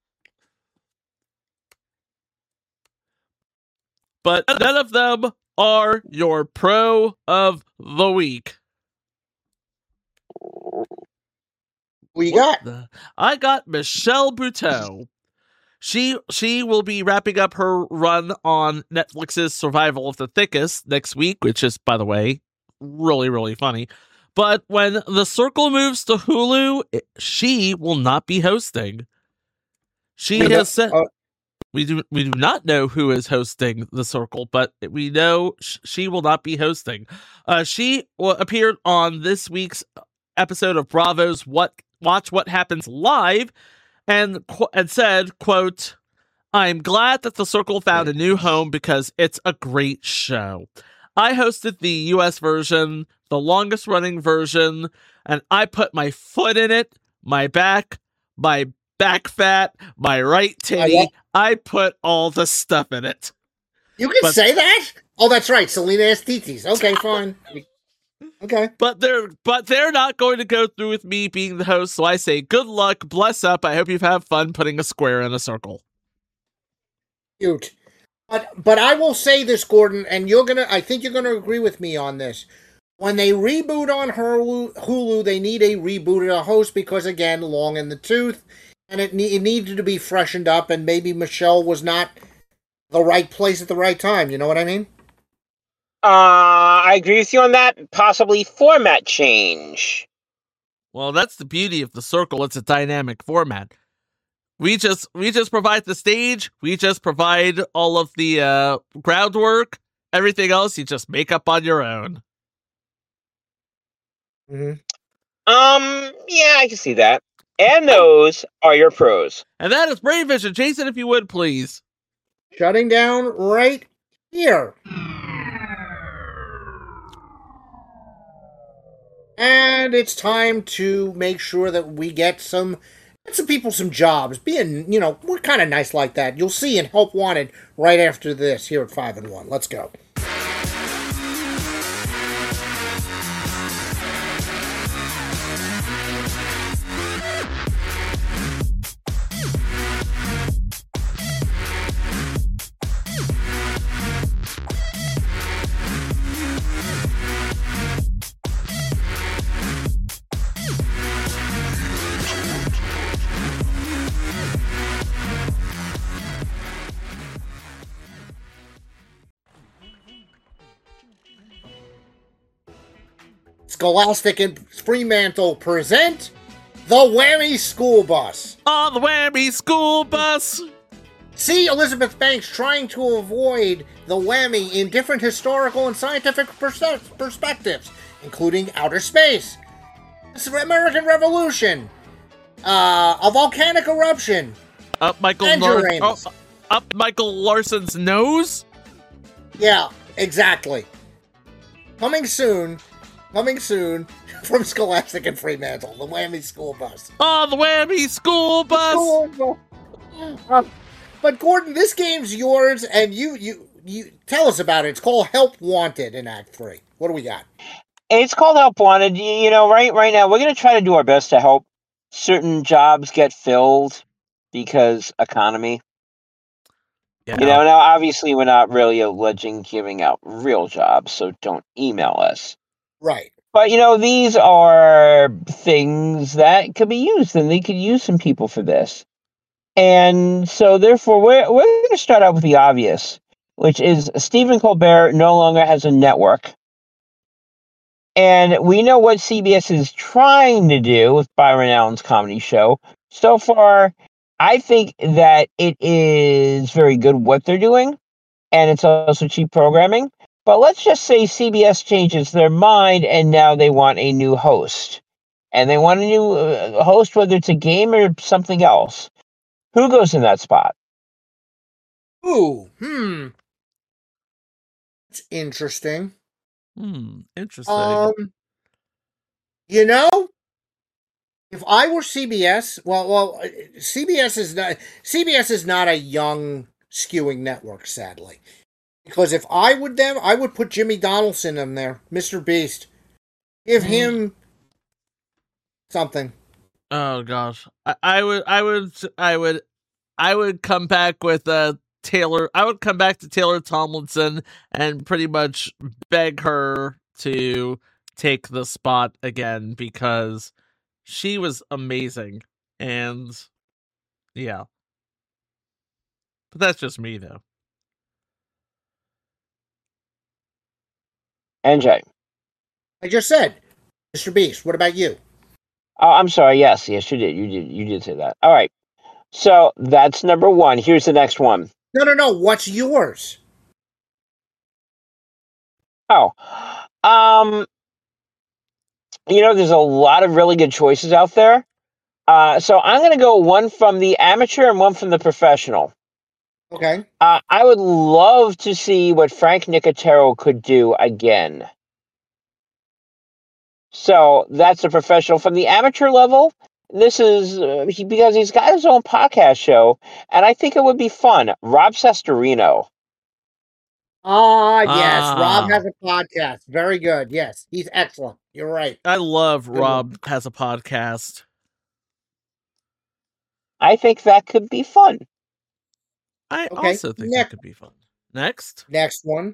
But none of them are your pro of the week. Who you got? I got Michelle Buteau. She will be wrapping up her run on Netflix's Survival of the Thickest next week, which is, by the way, really, really funny. But when The Circle moves to Hulu, she will not be hosting. She has said... We do not know who is hosting the Circle, but we know she will not be hosting. She appeared on this week's episode of Bravo's Watch What Happens Live, and said, quote, "I'm glad that the Circle found a new home because it's a great show. I hosted the US version, the longest running version, and I put my foot in it, my back fat, my right titty. I put all the stuff in it." You can say that? Oh, that's right. Selena Estitis. Okay, fine. Okay. But they're not going to go through with me being the host, so I say good luck, bless up. I hope you've had fun putting a square in a circle. Cute. But I will say this, Gordon, and I think you're gonna agree with me on this. When they reboot on Hulu, they need a rebooted host because, again, long in the tooth, and it needed to be freshened up, and maybe Michelle was not the right place at the right time. You know what I mean? I agree with you on that. Possibly format change. Well, that's the beauty of the Circle. It's a dynamic format. We just provide the stage. We just provide all of the groundwork. Everything else, you just make up on your own. Mm-hmm. Yeah, I can see that. And those are your pros. And that is Brain Vision. Jason, if you would, please. Shutting down right here. And it's time to make sure that we get some people some jobs. Being, we're kind of nice like that. You'll see in Help Wanted right after this here at 5 and 1. Let's go. Scholastic and Fremantle present the Whammy School Bus. On the Whammy School Bus! See Elizabeth Banks trying to avoid the whammy in different historical and scientific perspectives, including outer space, the American Revolution, a volcanic eruption, up Michael Larson's nose? Yeah, exactly. Coming soon from Scholastic and Fremantle, the Whammy School Bus. Oh, the Whammy School Bus! But Gordon, this game's yours, and you tell us about it. It's called Help Wanted in Act 3. What do we got? It's called Help Wanted. Right now, we're going to try to do our best to help certain jobs get filled because economy. Yeah. Now obviously we're not really alleging giving out real jobs, so don't email us. Right. But, these are things that could be used, and they could use some people for this. And so, therefore, we're going to start out with the obvious, which is Stephen Colbert no longer has a network. And we know what CBS is trying to do with Byron Allen's comedy show. So far, I think that it is very good what they're doing, and it's also cheap programming. But let's just say CBS changes their mind, and now they want a new host. And they want a new host, whether it's a game or something else. Who goes in that spot? Ooh, That's interesting. Interesting. If I were CBS, well, CBS is not a young skewing network, sadly. Because if I would I would put Jimmy Donaldson in there, Mr. Beast. Give him something. Oh gosh, I would come back with Taylor. I would come back to Taylor Tomlinson and pretty much beg her to take the spot again because she was amazing, and yeah. But that's just me, though. NJ. I just said, Mr. Beast. What about you? Oh, I'm sorry. Yes, you did. You did say that. All right. So that's number one. Here's the next one. No. What's yours? Oh, there's a lot of really good choices out there. So I'm going to go one from the amateur and one from the professional. Okay. I would love to see what Frank Nicotero could do again. So that's the professional. From the amateur level, this is because he's got his own podcast show, and I think it would be fun. Rob Sestorino. Yes. Rob has a podcast. Very good. Yes, he's excellent. You're right. I love Rob has a podcast. I think that could be fun. I also think that could be fun. Next one.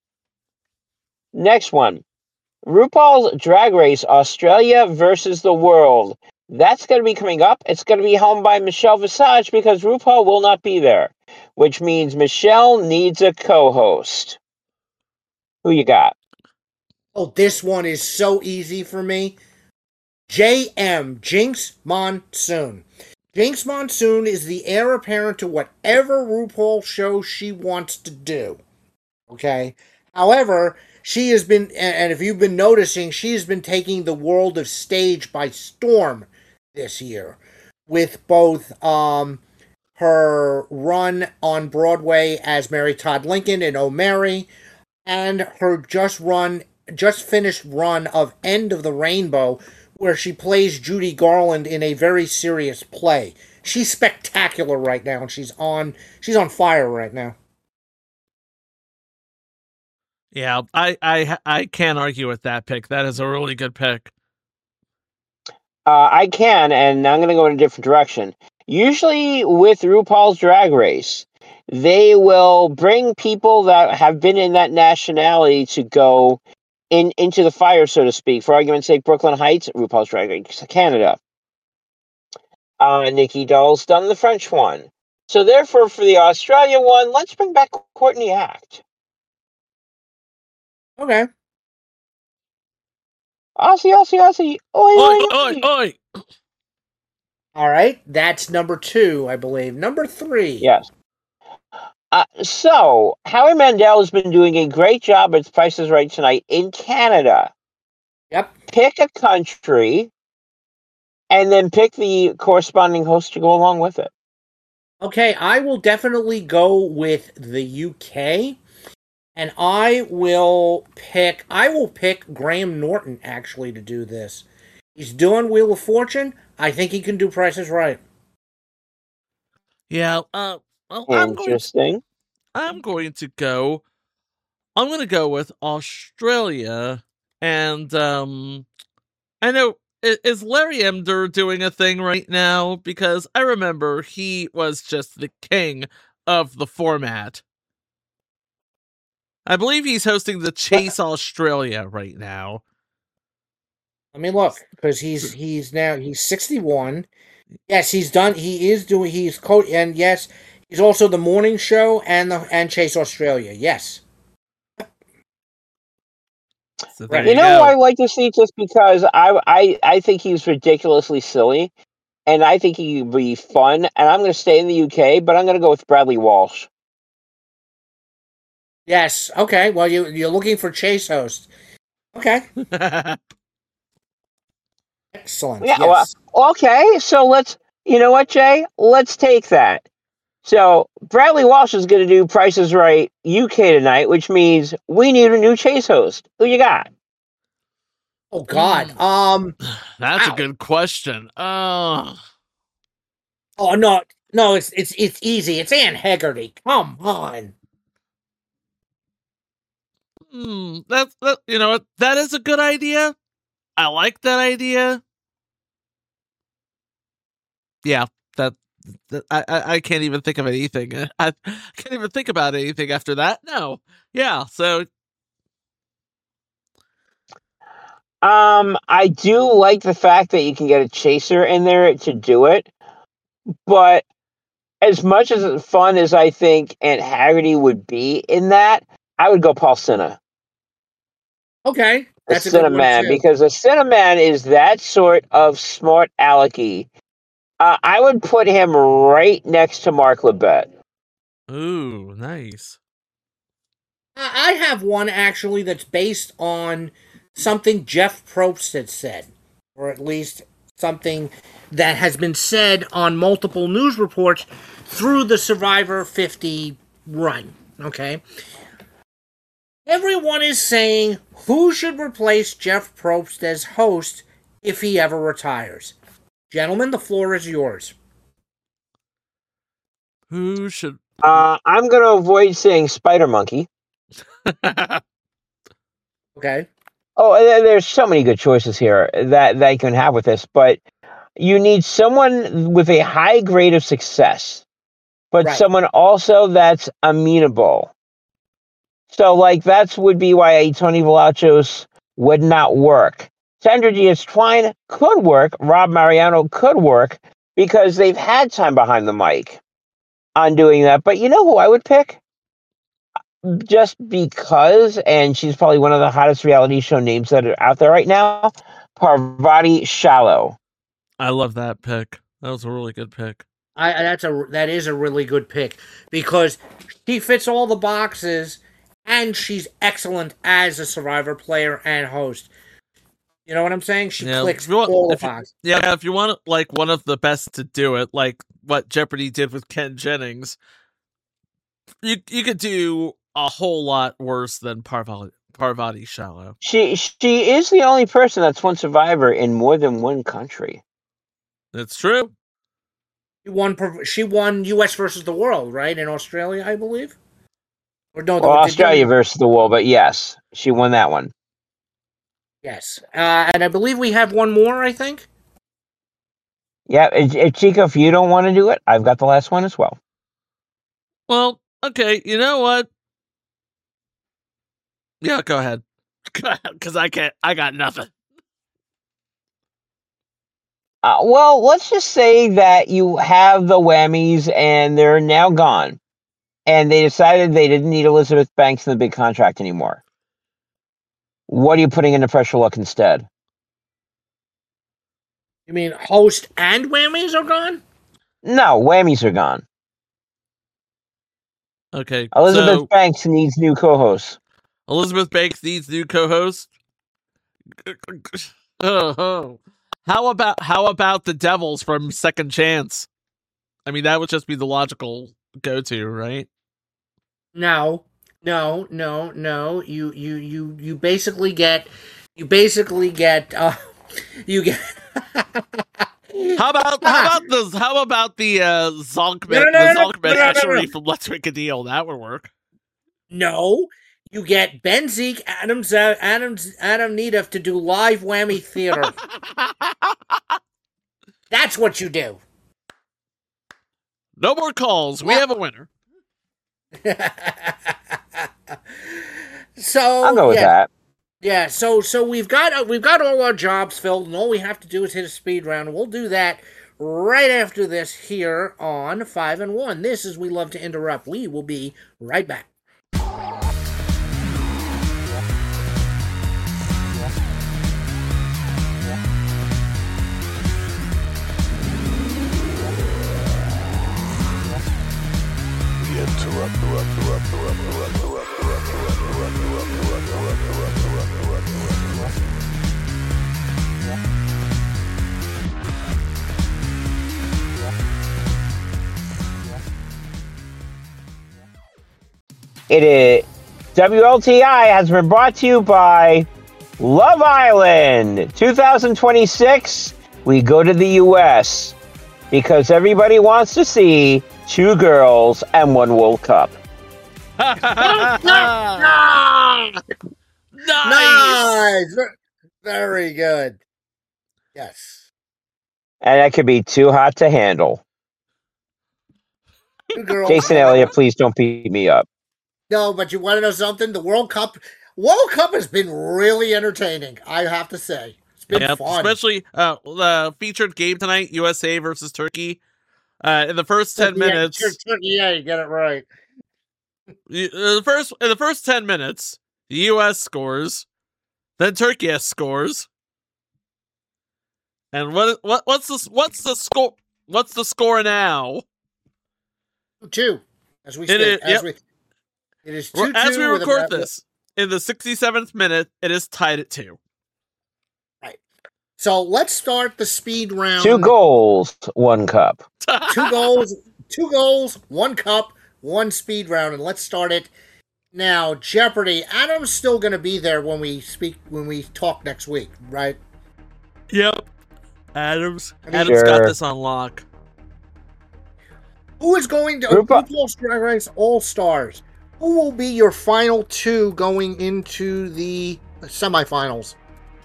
Next one. RuPaul's Drag Race Australia versus the World. That's going to be coming up. It's going to be home by Michelle Visage because RuPaul will not be there, which means Michelle needs a co-host. Who you got? Oh, this one is so easy for me. JM, Jinx Monsoon. Jinx Monsoon is the heir apparent to whatever RuPaul show she wants to do. Okay? However, she has been, and if you've been noticing, she has been taking the world of stage by storm this year. With both her run on Broadway as Mary Todd Lincoln in Oh Mary, and her just finished run of End of the Rainbow, where she plays Judy Garland in a very serious play. She's spectacular right now, and she's on fire right now. Yeah, I can't argue with that pick. That is a really good pick. I can, and I'm going to go in a different direction. Usually with RuPaul's Drag Race, they will bring people that have been in that nationality to go into the fire, so to speak. For argument's sake, Brooklyn Heights, RuPaul's Drag Race Canada. Nikki Doll's done the French one. So therefore, for the Australia one, let's bring back Courtney Act. Okay. Aussie. Oi. All right, that's number 2, I believe. Number 3. Yes. So, Howie Mandel has been doing a great job at Price is Right tonight in Canada. Yep. Pick a country, and then pick the corresponding host to go along with it. Okay, I will definitely go with the UK, and I will pick Graham Norton, actually, to do this. He's doing Wheel of Fortune. I think he can do Price is Right. Yeah, Interesting. I'm going to go with Australia, and I know, is Larry Emder doing a thing right now? Because I remember he was just the king of the format. I believe he's hosting the Chase Australia right now. Let me look, because he's 61. Yes, he's done. And yes, he's also the morning show and Chase Australia. Yes. So You know what I like to see, just because I think he's ridiculously silly, and I think he would be fun, and I'm going to stay in the UK, but I'm going to go with Bradley Walsh. Yes. Okay. Well, you're looking for Chase host. Okay. Excellent. Yeah. Yes. Well, okay. So you know what, Jay? Let's take that. So Bradley Walsh is going to do Price is Right UK tonight, which means we need a new Chase host. Who you got? Oh God. That's a good question. Oh no, it's easy. It's Ann Hegarty. Come on. That is a good idea. I like that idea. Yeah, I can't even think of anything. I can't even think about anything after that. No. Yeah, so I do like the fact that you can get a chaser in there to do it, but as much as fun as I think Aunt Haggerty would be in that, I would go Paul Sinha. Okay, that's a Cinnamon, because a Cinnamon is that sort of smart alecky I would put him right next to Mark Labette. Ooh, nice. I have one actually that's based on something Jeff Probst had said, or at least something that has been said on multiple news reports through the Survivor 50 run. Okay? Everyone is saying who should replace Jeff Probst as host if he ever retires. Gentlemen, the floor is yours. Who should... I'm going to avoid saying Spider Monkey. Okay. Oh, there's so many good choices here that you can have with this, but you need someone with a high grade of success, but someone also that's amenable. So, like, that would be why Tony Velachos would not work. Sandra Diaz-Twine could work. Rob Mariano could work because they've had time behind the mic on doing that. But you know who I would pick? Just because, and she's probably one of the hottest reality show names that are out there right now, Parvati Shallow. I love that pick. That was a really good pick. That is a really good pick because she fits all the boxes and she's excellent as a Survivor player and host. You know what I'm saying? She clicks all the boxes. Yeah, if you want like one of the best to do it, like what Jeopardy did with Ken Jennings, you could do a whole lot worse than Parvati Shallow. She is the only person that's won Survivor in more than one country. That's true. She won U.S. versus the World, right? In Australia, I believe. Or no, Australia versus the World, but yes, she won that one. Yes, and I believe we have one more. I think. Yeah, Chico, if you don't want to do it, I've got the last one as well. Well, okay, you know what? Yeah, go ahead. Because I got nothing. Well, let's just say that you have the Whammies and they're now gone. And they decided they didn't need Elizabeth Banks in the big contract anymore. What are you putting into Pressure Luck instead? You mean host and Whammies are gone? No, Whammies are gone. Okay. Elizabeth Banks needs new co-hosts. Elizabeth Banks needs new co-hosts? Oh. How about the Devils from Second Chance? I mean, that would just be the logical go-to, right? No. You basically get you get How about the Zonkman Ashery from Let's Make a Deal? That would work. No. You get Ben Zeke, Adam Nedeff to do live Whammy theater. That's what you do. No more calls. We have a winner. So I'll go with that. Yeah, so we've got all our jobs filled, and all we have to do is hit a speed round. We'll do that right after this here on 5 and 1. This is We Love to Interrupt. We will be right back. It is WLTI has been brought to you by Love Island 2026. We go to the U.S. because everybody wants to see 2 girls and 1 World Cup. Nice! Very good. Yes. And that could be too hot to handle. Jason Elliott, please don't beat me up. No, but you want to know something? The World Cup has been really entertaining, I have to say. It's been fun. Especially the featured game tonight, USA versus Turkey. In the first 10 minutes... Yeah, you get it right. In the first 10 minutes, the U.S. scores, then Turkey scores. And what's the score? What's the score now? 2. As we It said, is- as yep. we, it is 2-2. As we with record about- this, in the 67th minute, it is tied at 2. Right. So let's start the speed round. 2 goals, 1 cup. 2 goals, 1 cup, 1 speed round, and let's start it now. Jeopardy! Adam's still going to be there when we talk next week, right? Yep. Adam's Sure. got this on lock. Who is going to RuPaul's Drag Race All Stars? Who will be your final 2 going into the semifinals?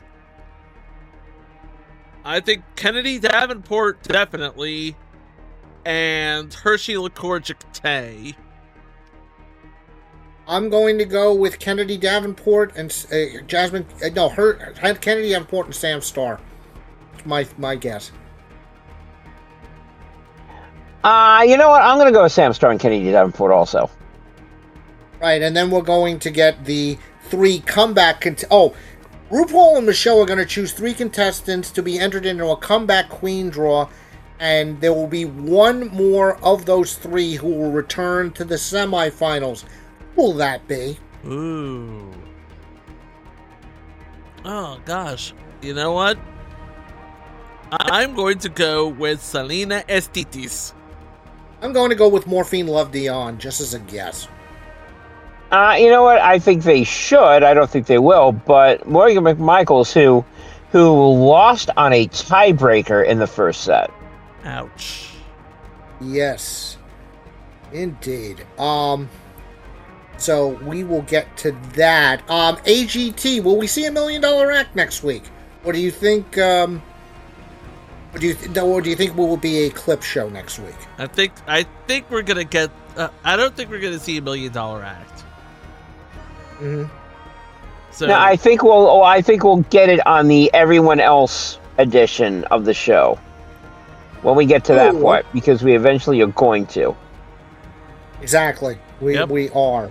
I think Kennedy Davenport definitely, and Hershey LaCour-Jacquet. I'm going to go with Kennedy Davenport and Jasmine. Kennedy Davenport and Sam Starr. My guess. You know what? I'm going to go with Sam Starr and Kennedy Davenport also. Right, and then we're going to get the 3 comeback. RuPaul and Michelle are going to choose 3 contestants to be entered into a comeback queen draw, and there will be 1 more of those 3 who will return to the semifinals. Who will that be? Ooh. Oh, gosh. You know what? I'm going to go with Selena Estitis. I'm going to go with Morphine Love Dion, just as a guess. You know what? I think they should. I don't think they will. But Morgan McMichaels, who lost on a tiebreaker in the first set. Ouch. Yes, indeed. So we will get to that. AGT, will we see a $1 million act next week? Or do you think? Or do you think we will be a clip show next week? I think we're gonna get. I don't think we're gonna see a $1 million act. Mm-hmm. So No, I think we'll get it on the everyone else edition of the show when we get to that point, because we eventually are going to. Exactly. We are.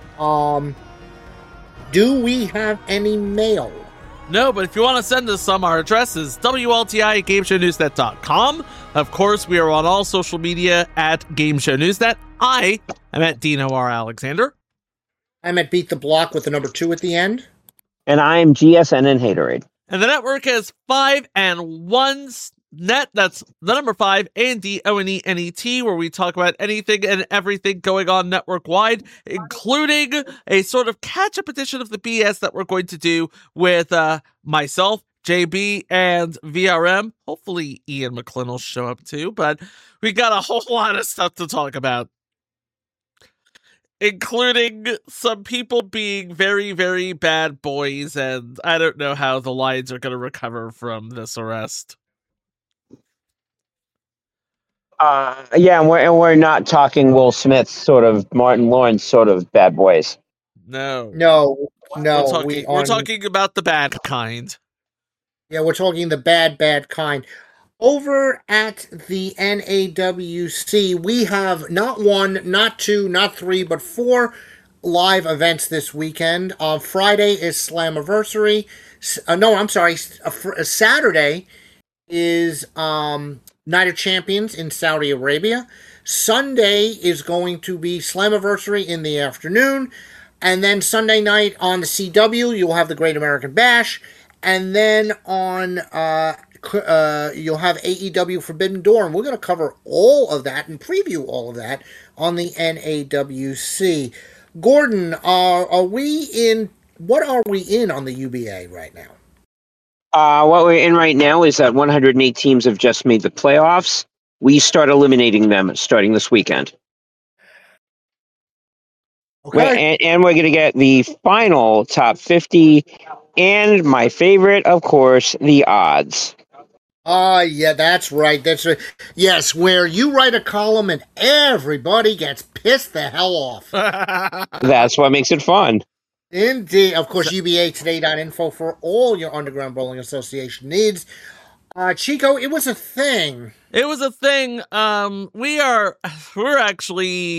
Do we have any mail? No, but if you want to send us some, our address is WLTI@GameShowNewsNet.com. Of course, we are on all social media at GameShowNewsNet. I am at Dino R. Alexander. I'm at Beat the Block with the number 2 at the end. And I'm GSN and Haterade. And the network has 5 and 1's net. That's the number 5 ANDONENET, where we talk about anything and everything going on network wide, including a sort of catch-up edition of the BS that we're going to do with myself, JB, and VRM. Hopefully Ian McClin will show up too, but we got a whole lot of stuff to talk about, including some people being very, very bad boys, and I don't know how the Lions are going to recover from this arrest. Yeah, and we're not talking Will Smith sort of, Martin Lawrence sort of bad boys. No. We're talking about the bad kind. Yeah, we're talking the bad kind. Over at the NAWC, we have not 1, not 2, not 3, but 4 live events this weekend. Friday is Slammiversary. Saturday is Night of Champions in Saudi Arabia. Sunday is going to be Slammiversary in the afternoon. And then Sunday night on the CW, you'll have the Great American Bash. And then on you'll have AEW Forbidden Door, and we're going to cover all of that and preview all of that on the NAWC. Gordon, what are we in on the UBA right now? What we're in right now is that 108 teams have just made the playoffs. We start eliminating them starting this weekend. Okay. And we're going to get the final top 50, and my favorite, of course, the odds. Yeah, that's right. That's right. Yes, where you write a column and everybody gets pissed the hell off. That's what makes it fun. Indeed. Of course, UBAtoday.info for all your Underground Bowling Association needs. Chico, it was a thing. It was a thing. We're actually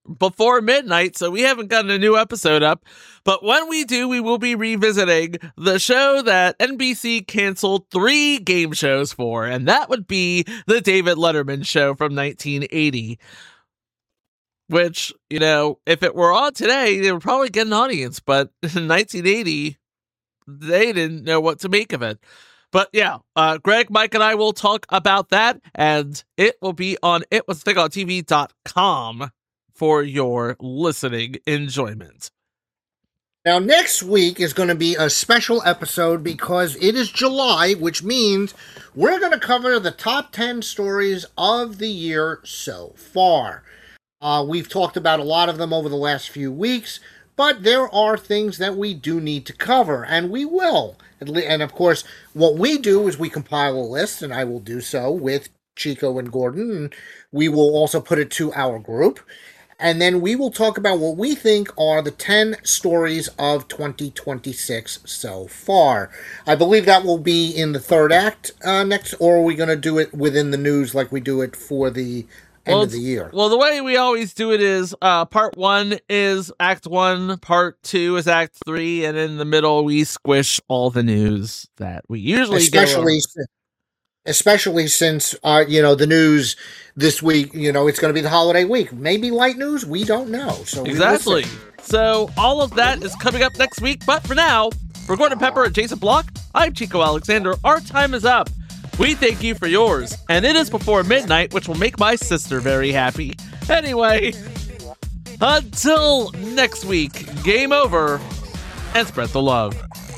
before midnight, so we haven't gotten a new episode up. But when we do, we will be revisiting the show that NBC canceled 3 game shows for, and that would be the David Letterman Show from 1980. Which, you know, if it were on today, they would probably get an audience, but in 1980, they didn't know what to make of it. But yeah, Greg, Mike, and I will talk about that, and it will be on itwasthigonTV.com for your listening enjoyment. Now, next week is going to be a special episode because it is July, which means we're going to cover the top 10 stories of the year so far. We've talked about a lot of them over the last few weeks, but there are things that we do need to cover, and we will. And of course, what we do is we compile a list, and I will do so with Chico and Gordon, and we will also put it to our group. And then we will talk about what we think are the 10 stories of 2026 so far. I believe that will be in the third act next, or are we going to do it within the news like we do it for the end of the year? Well, the way we always do it is part 1 is Act 1, part 2 is Act 3, and in the middle we squish all the news that we usually Especially since, the news this week, it's going to be the holiday week. Maybe light news? We don't know. So exactly. So all of that is coming up next week. But for now, for Gordon Pepper and Jason Block, I'm Chico Alexander. Our time is up. We thank you for yours. And it is before midnight, which will make my sister very happy. Anyway, until next week, game over and spread the love.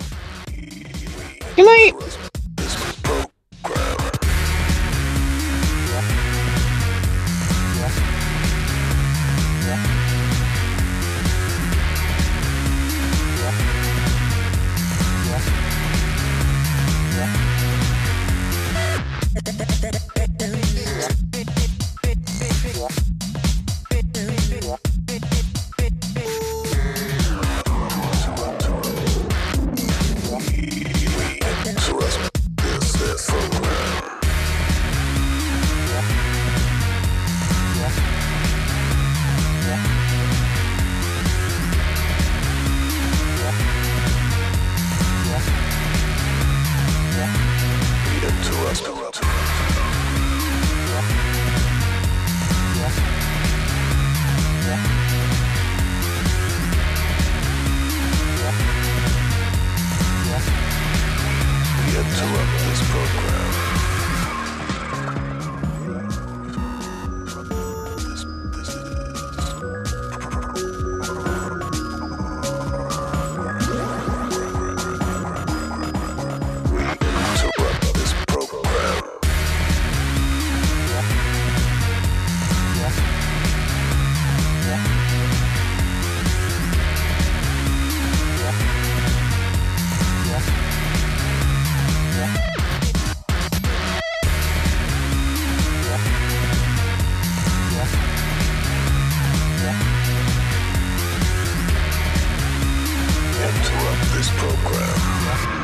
Good night. Interrupt this program.